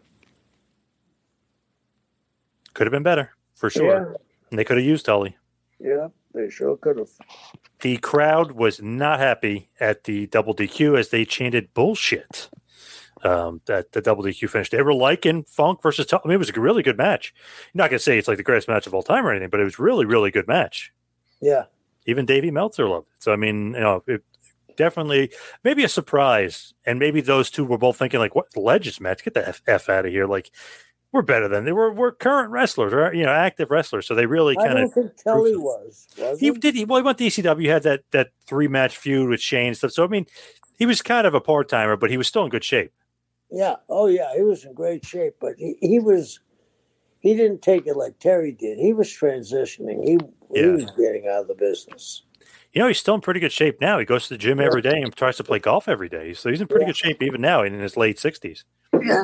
Could have been better, for sure. Yeah. And they could have used Tully. Yeah, they sure could have. The crowd was not happy at the double DQ as they chanted bullshit. That the double DQ finished. They were liking Funk versus Tully. I mean, it was a really good match. You're not going to say it's like the greatest match of all time or anything, but it was really, really good match. Yeah. Even Davey Meltzer loved it. So, I mean, it definitely maybe a surprise. And maybe those two were both thinking, like, what Legends match? Get the F out of here. Like, we're better than they were. We're current wrestlers, or active wrestlers. So they really kind of. I don't think Tully was he? Did he? Well, he went to ECW. Had that 3-match feud with Shane and stuff. So I mean, he was kind of a part timer, but he was still in good shape. Yeah. Oh yeah, he was in great shape, but he didn't take it like Terry did. He was transitioning. He was getting out of the business. He's still in pretty good shape now. He goes to the gym every day and tries to play golf every day. So he's in pretty good shape even now in his late 60s. Yeah.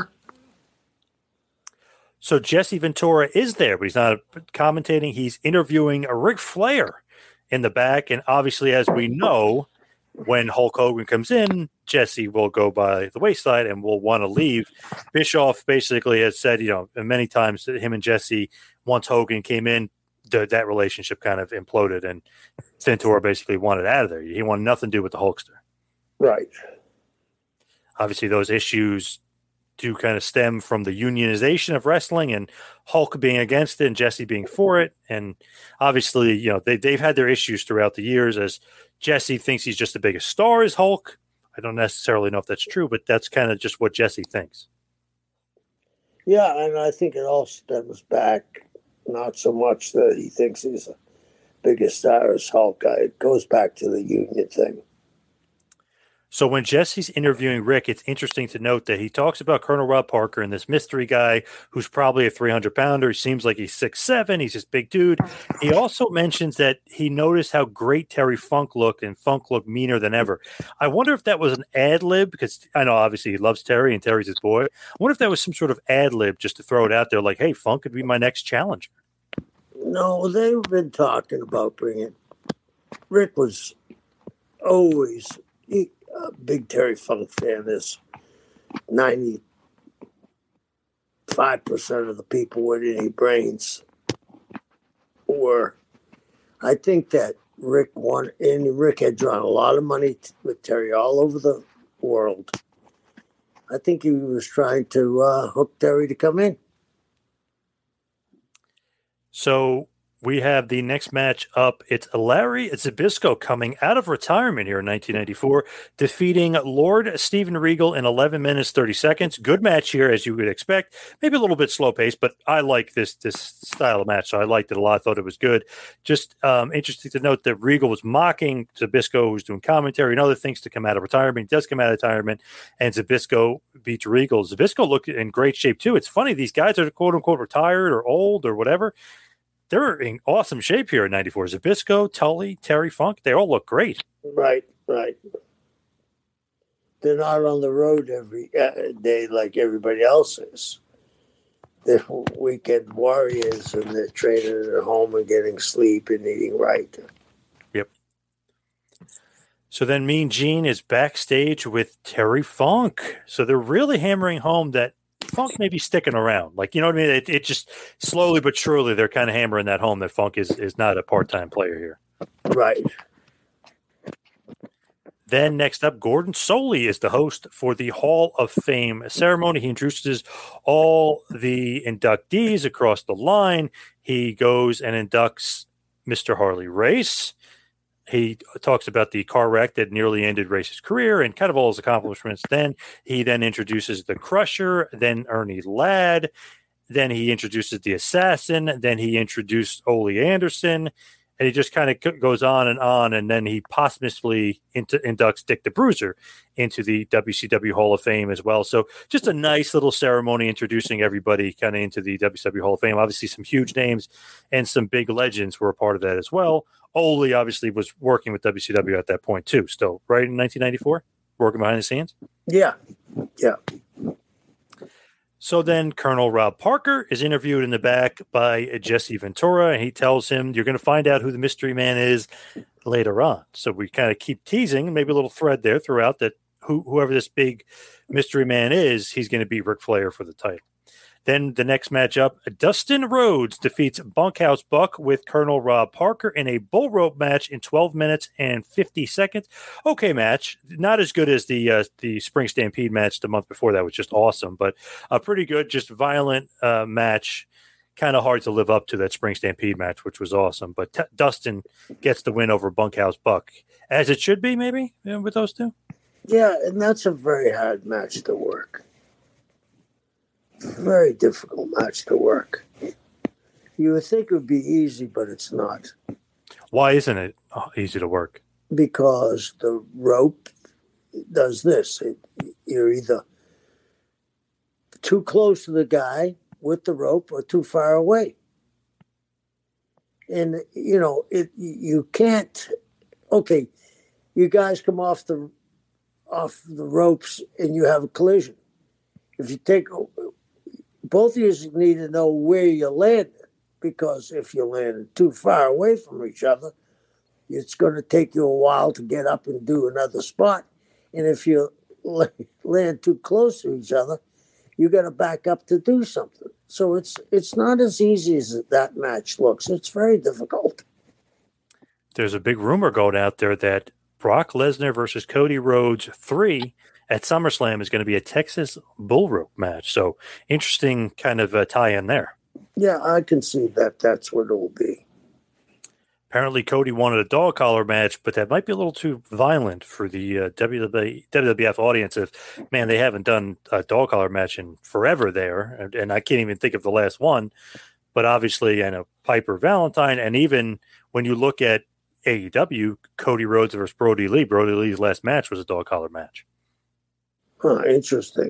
So Jesse Ventura is there, but he's not commentating. He's interviewing Ric Flair in the back. And obviously, as we know, when Hulk Hogan comes in, Jesse will go by the wayside and will want to leave. Bischoff basically has said, many times that him and Jesse, once Hogan came in, that relationship kind of imploded. And Ventura basically wanted out of there. He wanted nothing to do with the Hulkster. Right. Obviously, those issues to kind of stem from the unionization of wrestling and Hulk being against it and Jesse being for it. And obviously, they've had their issues throughout the years as Jesse thinks he's just the biggest star as Hulk. I don't necessarily know if that's true, but that's kind of just what Jesse thinks. Yeah, and I think it all stems back, not so much that he thinks he's the biggest star as Hulk. It goes back to the union thing. So when Jesse's interviewing Rick, it's interesting to note that he talks about Colonel Rob Parker and this mystery guy who's probably a 300-pounder. He seems like he's 6'7". He's this big dude. He also mentions that he noticed how great Terry Funk looked, and Funk looked meaner than ever. I wonder if that was an ad lib, because I know obviously he loves Terry and Terry's his boy. I wonder if that was some sort of ad lib just to throw it out there like, hey, Funk could be my next challenger. No, they've been talking about bringing. Rick was always a big Terry Funk fan. Is 95% of the people with any brains were. I think that Rick won, and Rick had drawn a lot of money with Terry all over the world. I think he was trying to hook Terry to come in. So we have the next match up. It's Larry Zbyszko coming out of retirement here in 1994, defeating Lord Steven Regal in 11 minutes, 30 seconds. Good match here, as you would expect. Maybe a little bit slow paced, but I like this style of match, so I liked it a lot. I thought it was good. Just interesting to note that Regal was mocking Zbyszko, who's doing commentary and other things to come out of retirement. He does come out of retirement, and Zbyszko beats Regal. Zbyszko looked in great shape, too. It's funny, these guys are quote-unquote retired or old or whatever. They're in awesome shape here in 94. Zbyszko, Tully, Terry Funk, they all look great. Right. They're not on the road every day like everybody else is. They're weekend warriors, and they're training at home and getting sleep and eating right. Yep. So then Mean Gene is backstage with Terry Funk. So they're really hammering home that Funk may be sticking around. Like, you know what I mean? It just slowly but surely they're kind of hammering that home that Funk is not a part-time player here. Right. Then next up, Gordon Solie is the host for the Hall of Fame ceremony. He introduces all the inductees across the line. He goes and inducts Mr. Harley Race. He talks about the car wreck that nearly ended Race's career and kind of all his accomplishments. Then he introduces the Crusher, then Ernie Ladd. Then he introduces the Assassin. Then he introduced Ole Anderson. And he just kind of goes on. And then he posthumously inducts Dick the Bruiser into the WCW Hall of Fame as well. So just a nice little ceremony introducing everybody kind of into the WCW Hall of Fame. Obviously, some huge names and some big legends were a part of that as well. Ole obviously was working with WCW at that point too, still, right, in 1994? Working behind the scenes? Yeah. So then Colonel Rob Parker is interviewed in the back by Jesse Ventura, and he tells him, you're going to find out who the mystery man is later on. So we kind of keep teasing, maybe a little thread there throughout, that whoever this big mystery man is, he's going to be Ric Flair for the title. Then the next matchup, Dustin Rhodes defeats Bunkhouse Buck with Colonel Rob Parker in a bull rope match in 12 minutes and 50 seconds. Okay match. Not as good as the Spring Stampede match the month before. That was just awesome, but a pretty good, just violent match. Kind of hard to live up to that Spring Stampede match, which was awesome. But Dustin gets the win over Bunkhouse Buck, as it should be, maybe, with those two. Yeah, and that's a very hard match to work. Very difficult match to work. You would think it would be easy, but it's not. Why isn't it easy to work? Because the rope does this. You're either too close to the guy with the rope or too far away. And, you can't... Okay, you guys come off the ropes and you have a collision. If you take... Both of you need to know where you landed, because if you landed too far away from each other, it's going to take you a while to get up and do another spot. And if you land too close to each other, you got to back up to do something. So it's not as easy as that match looks. It's very difficult. There's a big rumor going out there that Brock Lesnar versus Cody Rhodes 3 at SummerSlam is going to be a Texas bull rope match. So interesting kind of tie-in there. Yeah, I can see that that's what it will be. Apparently, Cody wanted a dog collar match, but that might be a little too violent for the WWF audience. If, man, they haven't done a dog collar match in forever there, and I can't even think of the last one. But obviously, and a Piper Valentine, and even when you look at AEW, Cody Rhodes versus Brody Lee's last match was a dog collar match. Huh, interesting.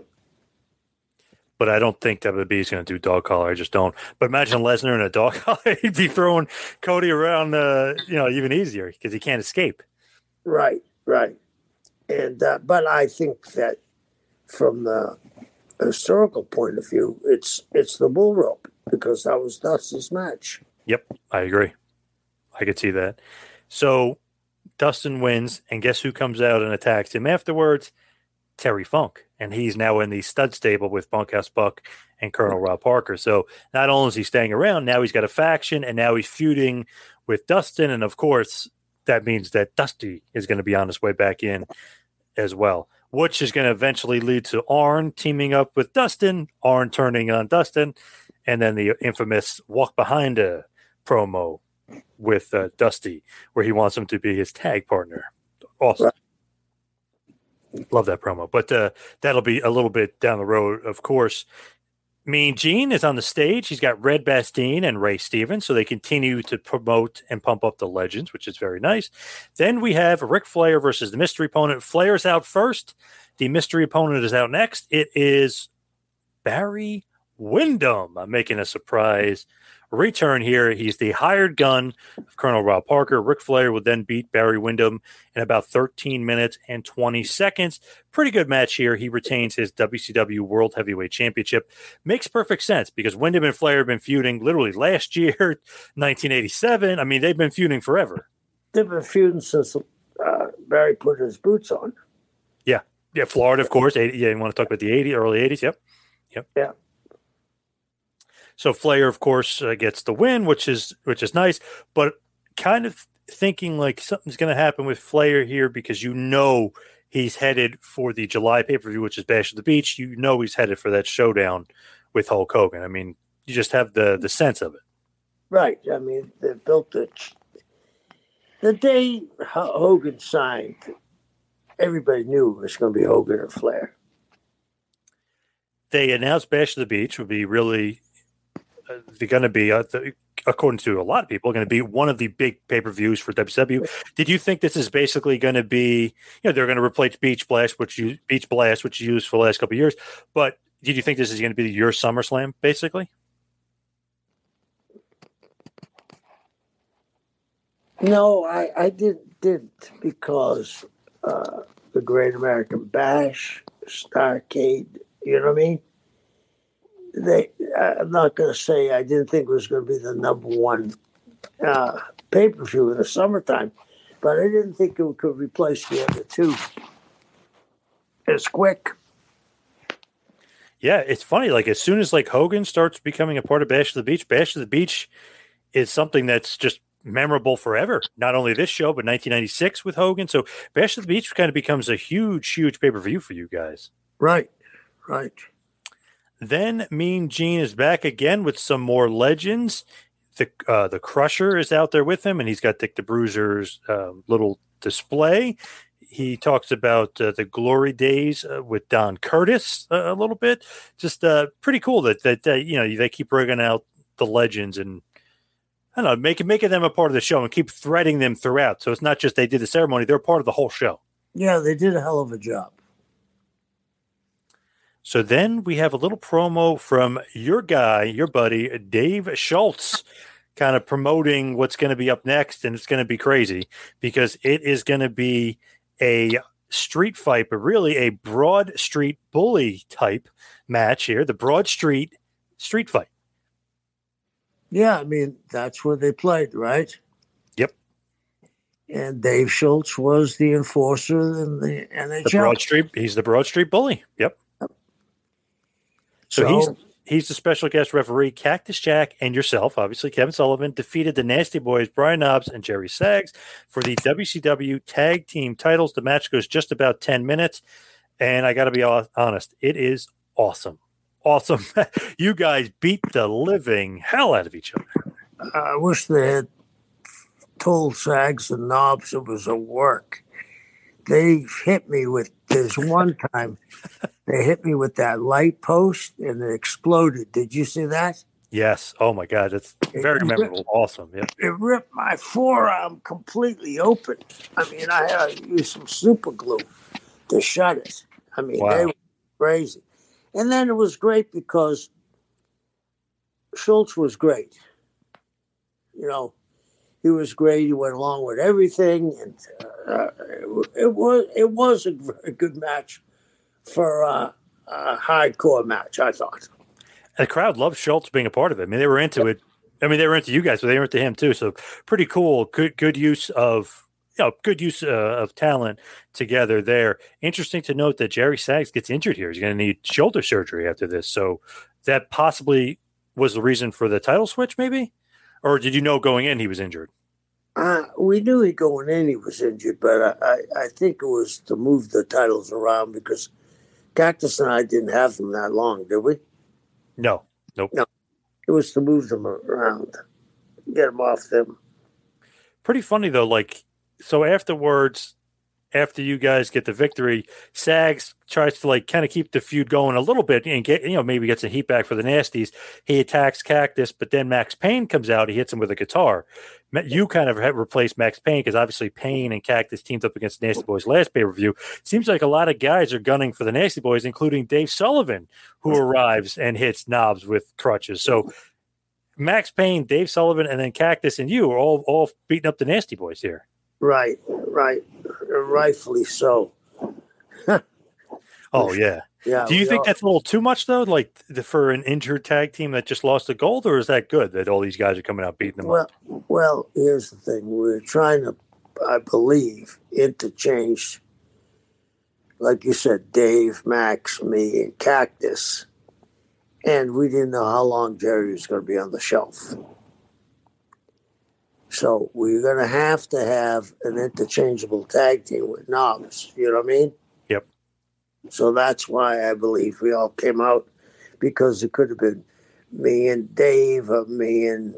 But I don't think WWE is going to do dog collar. I just don't. But imagine Lesnar in a dog collar. He'd be throwing Cody around, even easier because he can't escape. Right. And but I think that from the historical point of view, it's the bull rope because that was Dusty's match. Yep, I agree. I could see that. So Dustin wins, and guess who comes out and attacks him afterwards? Terry Funk. And he's now in the stud stable with Bunkhouse Buck and Colonel Rob Parker. So not only is he staying around, now he's got a faction, and now he's feuding with Dustin. And, of course, that means that Dusty is going to be on his way back in as well, which is going to eventually lead to Arn teaming up with Dustin, Arn turning on Dustin, and then the infamous walk behind a promo with Dusty, where he wants him to be his tag partner. Awesome. Right. Love that promo. But that'll be a little bit down the road, of course. Mean Gene is on the stage. He's got Red Bastien and Ray Stevens, so they continue to promote and pump up the legends, which is very nice. Then we have Ric Flair versus the mystery opponent. Flair's out first. The mystery opponent is out next. It is Barry Windham. I'm making a surprise return here. He's the hired gun of Colonel Rob Parker. Ric Flair would then beat Barry Windham in about 13 minutes and 20 seconds. Pretty good match here. He retains his WCW World Heavyweight Championship. Makes perfect sense because Windham and Flair have been feuding literally last year, 1987. I mean, they've been feuding forever. They've been feuding since Barry put his boots on. Yeah, Florida, of course. You want to talk about the early 80s? Yep. Yeah. So Flair, of course, gets the win, which is nice, but kind of thinking like something's going to happen with Flair here because he's headed for the July pay-per-view, which is Bash at the Beach. He's headed for that showdown with Hulk Hogan. I mean, you just have the sense of it. Right. I mean, they built it. The day Hogan signed, everybody knew it was going to be Hogan or Flair. They announced Bash at the Beach would be really... they're going to be, according to a lot of people, going to be one of the big pay-per-views for WCW. Did you think this is basically going to be, they're going to replace Beach Blast, which you used for the last couple of years, but did you think this is going to be your SummerSlam, basically? No, I didn't because the Great American Bash, Starrcade, you know what I mean? I'm not going to say I didn't think it was going to be the number one pay-per-view in the summertime, but I didn't think it could replace the other two as quick. Yeah, it's funny. Like as soon as Hogan starts becoming a part of Bash of the Beach is something that's just memorable forever. Not only this show, but 1996 with Hogan. So Bash of the Beach kind of becomes a huge, huge pay-per-view for you guys. Right. Then Mean Gene is back again with some more legends. The Crusher is out there with him, and he's got Dick the Bruiser's little display. He talks about the glory days with Don Curtis a little bit. Just pretty cool that they keep bringing out the legends and I don't know, making them a part of the show and keep threading them throughout. So it's not just they did the ceremony; they're part of the whole show. Yeah, they did a hell of a job. So then we have a little promo from your buddy, Dave Schultz, kind of promoting what's going to be up next, and it's going to be crazy because it is going to be a street fight, but really a Broad Street Bully type match here, the Broad Street fight. Yeah, I mean, that's where they played, right? Yep. And Dave Schultz was the enforcer in the NHL. He's the Broad Street Bully. Yep. So he's the special guest referee. Cactus Jack and yourself, obviously, Kevin Sullivan, defeated the Nasty Boys, Brian Knobbs and Jerry Sags for the WCW Tag Team titles. The match goes just about 10 minutes, and I got to be honest, it is awesome. Awesome. You guys beat the living hell out of each other. I wish they had told Sags and Knobs it was a work. They hit me with this one time. They hit me with that light post and it exploded. Did you see that? Yes. Oh my God, that's very memorable. Awesome. Yeah. It ripped my forearm completely open. I mean, I had to use some super glue to shut it. I mean, Wow. They were crazy. And then it was great because Schultz was great. You know, he was great. He went along with everything, and it was a very good match for a hardcore match, I thought. And the crowd loved Schultz being a part of it. I mean, they were into it. I mean, they were into you guys, but they were into him too. So pretty cool. Good use of of talent together there. Interesting to note that Jerry Sags gets injured here. He's going to need shoulder surgery after this. So that possibly was the reason for the title switch, maybe? Or did you know going in he was injured? We knew going in he was injured, but I think it was to move the titles around because Cactus and I didn't have them that long, did we? No. Nope. No. It was to move them around, get them off them. Pretty funny, though. Like, so afterwards, after you guys get the victory, Sags tries to like kind of keep the feud going a little bit and get, maybe get some heat back for the Nasties. He attacks Cactus, but then Max Payne comes out. He hits him with a guitar. You kind of have replaced Max Payne because obviously Payne and Cactus teamed up against Nasty Boys last pay-per-view. Seems like a lot of guys are gunning for the Nasty Boys, including Dave Sullivan, who arrives and hits Knobs with crutches. So Max Payne, Dave Sullivan, and then Cactus and you are all beating up the Nasty Boys here. Right. Rightfully so. Oh, yeah. Yeah. Do you think that's a little too much, though, like for an injured tag team that just lost the gold, or is that good that all these guys are coming out beating them up? Well, here's the thing. We're trying to, I believe, interchange, like you said, Dave, Max, me, and Cactus. And we didn't know how long Jerry was going to be on the shelf. So we're going to have an interchangeable tag team with Knobs. You know what I mean? Yep. So that's why I believe we all came out, because it could have been me and Dave, or me and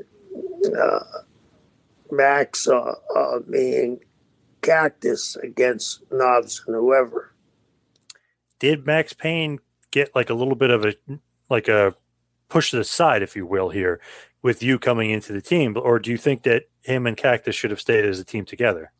Max, or me and Cactus against Knobs and whoever. Did Max Payne get like a little bit of a push to the side, if you will, here with you coming into the team? Or do you think that him and Cactus should have stayed as a team together?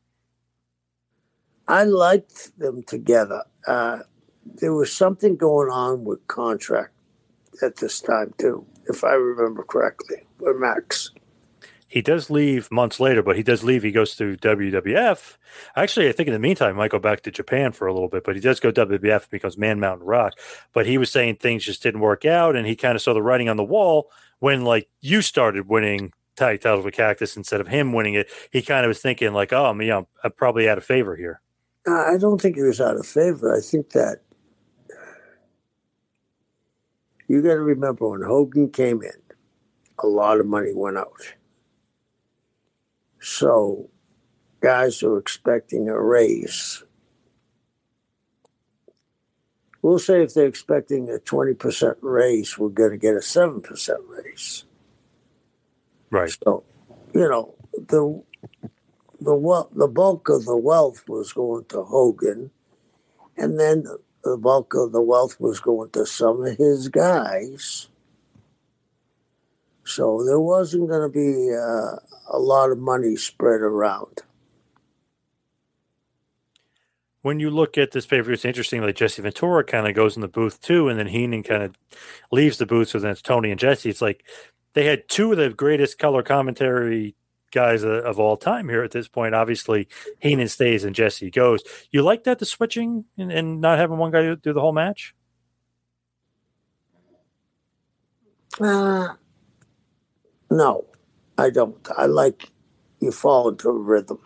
I liked them together. There was something going on with contract at this time, too, if I remember correctly, with Max. He does leave months later, but he does leave. He goes to WWF. Actually, I think in the meantime, he might go back to Japan for a little bit, but he does go to WWF and becomes Man Mountain Rock. But he was saying things just didn't work out, and he kind of saw the writing on the wall when, like, you started winning tag titles with Cactus instead of him winning it. He kind of was thinking, like, oh, I'm probably out of favor here. I don't think he was out of favor. I think that you got to remember when Hogan came in, a lot of money went out. So guys are expecting a raise. We'll say if they're expecting a 20% raise, we're going to get a 7% raise. Right. So, the bulk of the wealth was going to Hogan, and then the bulk of the wealth was going to some of his guys. So there wasn't going to be a lot of money spread around. When you look at this paper, it's interesting. Like Jesse Ventura kind of goes in the booth too, and then Heenan kind of leaves the booth. So then it's Tony and Jesse. It's like they had two of the greatest color commentary guys of all time here at this point. Obviously, Heenan stays and Jesse goes. You like that, the switching and not having one guy do the whole match? No, I don't. I like you fall into a rhythm.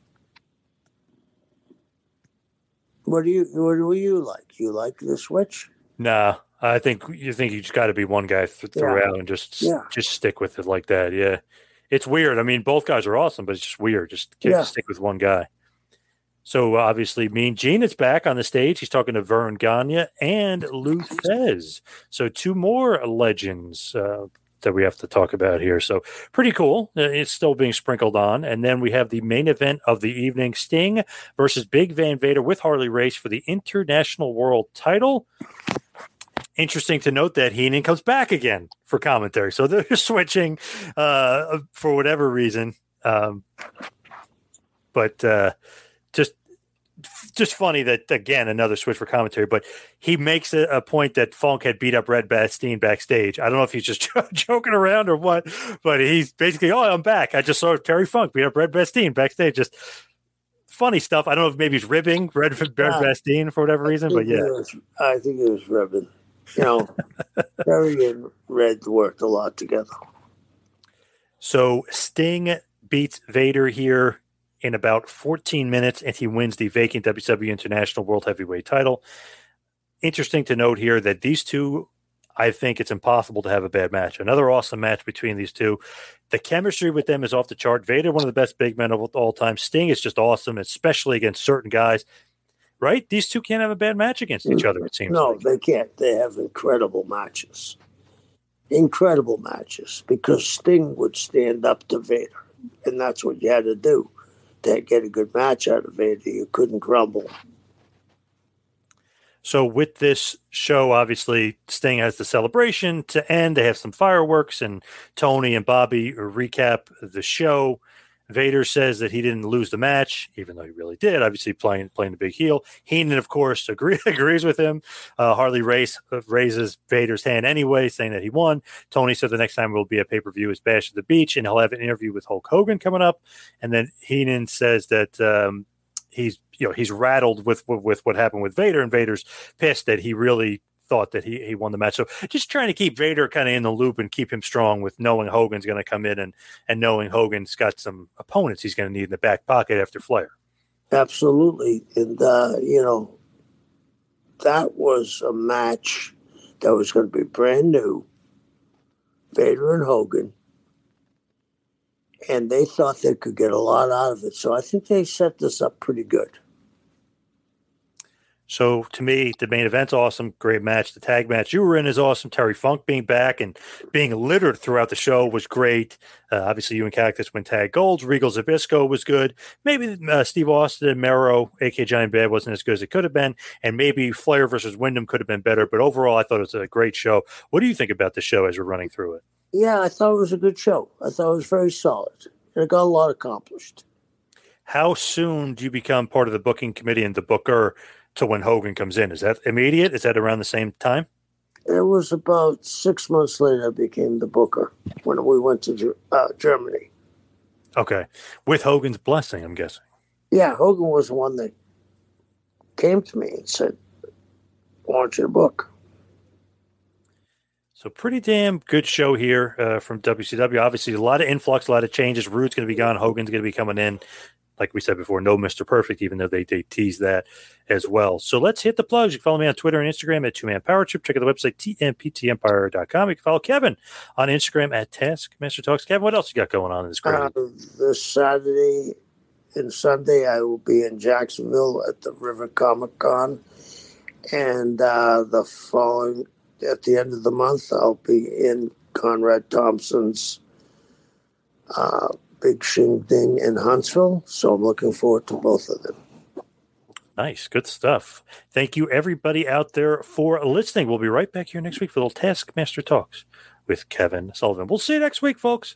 What do you like? You like the switch? Nah, I think you just got to be one guy throughout and just stick with it like that. Yeah, it's weird. I mean, both guys are awesome, but it's just weird. Just stick with one guy. So obviously, Mean Gene is back on the stage. He's talking to Vern Gagne and Lou Thesz. So two more legends. that we have to talk about here. So pretty cool. It's still being sprinkled on. And then we have the main event of the evening, Sting versus Big Van Vader with Harley Race for the International World title. Interesting to note that Heenan comes back again for commentary. So they're switching for whatever reason. But just funny that, again, another switch for commentary. But he makes a point that Funk had beat up Red Bastien backstage. I don't know if he's just joking around or what, but he's basically, I'm back. I just saw Terry Funk beat up Red Bastien backstage. Just funny stuff. I don't know if maybe he's ribbing Red Bastien for whatever reason, but yeah. I think it was ribbing. Terry and Red worked a lot together. So Sting beats Vader here in about 14 minutes, and he wins the vacant WWE International World Heavyweight title. Interesting to note here that these two, I think it's impossible to have a bad match. Another awesome match between these two. The chemistry with them is off the chart. Vader, one of the best big men of all time. Sting is just awesome, especially against certain guys. Right? These two can't have a bad match against each other, it seems. No, they can't. They have incredible matches. Incredible matches, because Sting would stand up to Vader, and that's what you had to do. To get a good match out of Vader, you couldn't grumble. So with this show, obviously, Sting has the celebration to end. They have some fireworks, and Tony and Bobby recap the show. Vader says that he didn't lose the match, even though he really did, obviously playing the big heel. Heenan, of course, agrees with him. Harley Race raises Vader's hand anyway, saying that he won. Tony said the next time will be a pay-per-view is Bash at the Beach, and he'll have an interview with Hulk Hogan coming up. And then Heenan says that he's rattled with what happened with Vader, and Vader's pissed that he really thought that he won the match. So just trying to keep Vader kind of in the loop and keep him strong with knowing Hogan's going to come in and knowing Hogan's got some opponents he's going to need in the back pocket after Flair. Absolutely. And, that was a match that was going to be brand new, Vader and Hogan. And they thought they could get a lot out of it. So I think they set this up pretty good. So to me, the main event's awesome. Great match. The tag match you were in is awesome. Terry Funk being back and being littered throughout the show was great. Obviously, you and Cactus win tag golds. Regal Zbyszko was good. Maybe Steve Austin and Mero, a.k.a. Giant Bad, wasn't as good as it could have been. And maybe Flair versus Wyndham could have been better. But overall, I thought it was a great show. What do you think about the show as we're running through it? Yeah, I thought it was a good show. I thought it was very solid. And it got a lot accomplished. How soon do you become part of the booking committee and the booker to when Hogan comes in? Is that immediate? Is that around the same time? It was about 6 months later I became the booker when we went to Germany. Okay. With Hogan's blessing, I'm guessing. Yeah, Hogan was the one that came to me and said, I want you to book. So pretty damn good show here from WCW. Obviously, a lot of influx, a lot of changes. Rude's going to be gone. Hogan's going to be coming in. Like we said before, no Mr. Perfect, even though they tease that as well. So let's hit the plugs. You can follow me on Twitter and Instagram at 2Man Power Trip. Check out the website, tmptempire.com. You can follow Kevin on Instagram at Taskmaster Talks. Kevin, what else you got going on in this crazy? This Saturday and Sunday, I will be in Jacksonville at the River Comic Con. And the following, at the end of the month, I'll be in Conrad Thompson's Big Shindig in Huntsville, so I'm looking forward to both of them. Nice. Good stuff. Thank you, everybody out there, for listening. We'll be right back here next week for little Taskmaster Talks with Kevin Sullivan. We'll see you next week, folks.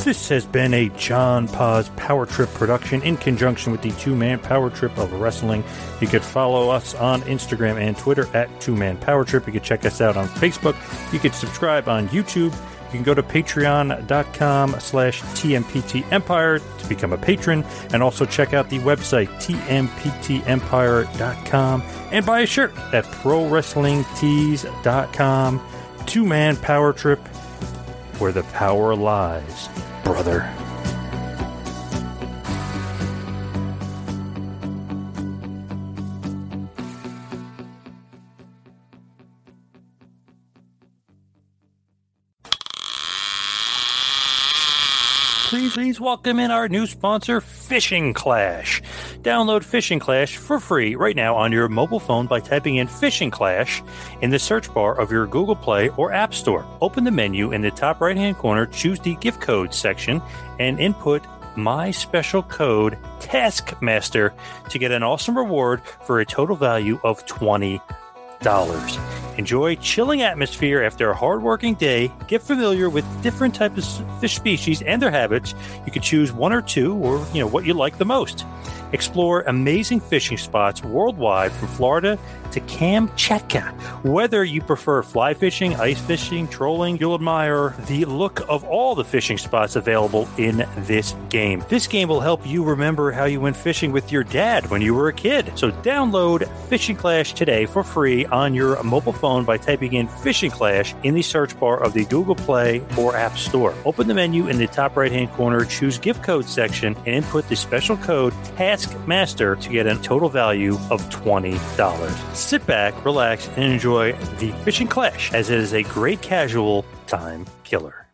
This has been a John Paz Power Trip production in conjunction with the Two Man Power Trip of Wrestling. You could follow us on Instagram and Twitter at Two Man Power Trip. You could check us out on Facebook. You could subscribe on YouTube. You can go to patreon.com/TMPT Empire to become a patron, and also check out the website tmptempire.com and buy a shirt at prowrestlingtees.com. Two Man Power Trip, where the power lies, brother. Please welcome in our new sponsor, Fishing Clash. Download Fishing Clash for free right now on your mobile phone by typing in Fishing Clash in the search bar of your Google Play or App Store. Open the menu in the top right-hand corner, choose the gift code section, and input my special code, Taskmaster, to get an awesome reward for a total value of $20. Enjoy chilling atmosphere after a hard-working day. Get familiar with different types of fish species and their habits. You can choose one or two, or what you like the most. Explore amazing fishing spots worldwide from Florida to Kamchatka. Whether you prefer fly fishing, ice fishing, trolling, you'll admire the look of all the fishing spots available in this game. This game will help you remember how you went fishing with your dad when you were a kid. So download Fishing Clash today for free on your mobile phone by typing in Fishing Clash in the search bar of the Google Play or App Store. Open the menu in the top right-hand corner, choose gift code section, and input the special code Taskmaster to get a total value of $20. Sit back, relax, and enjoy the Fishing Clash, as it is a great casual time killer.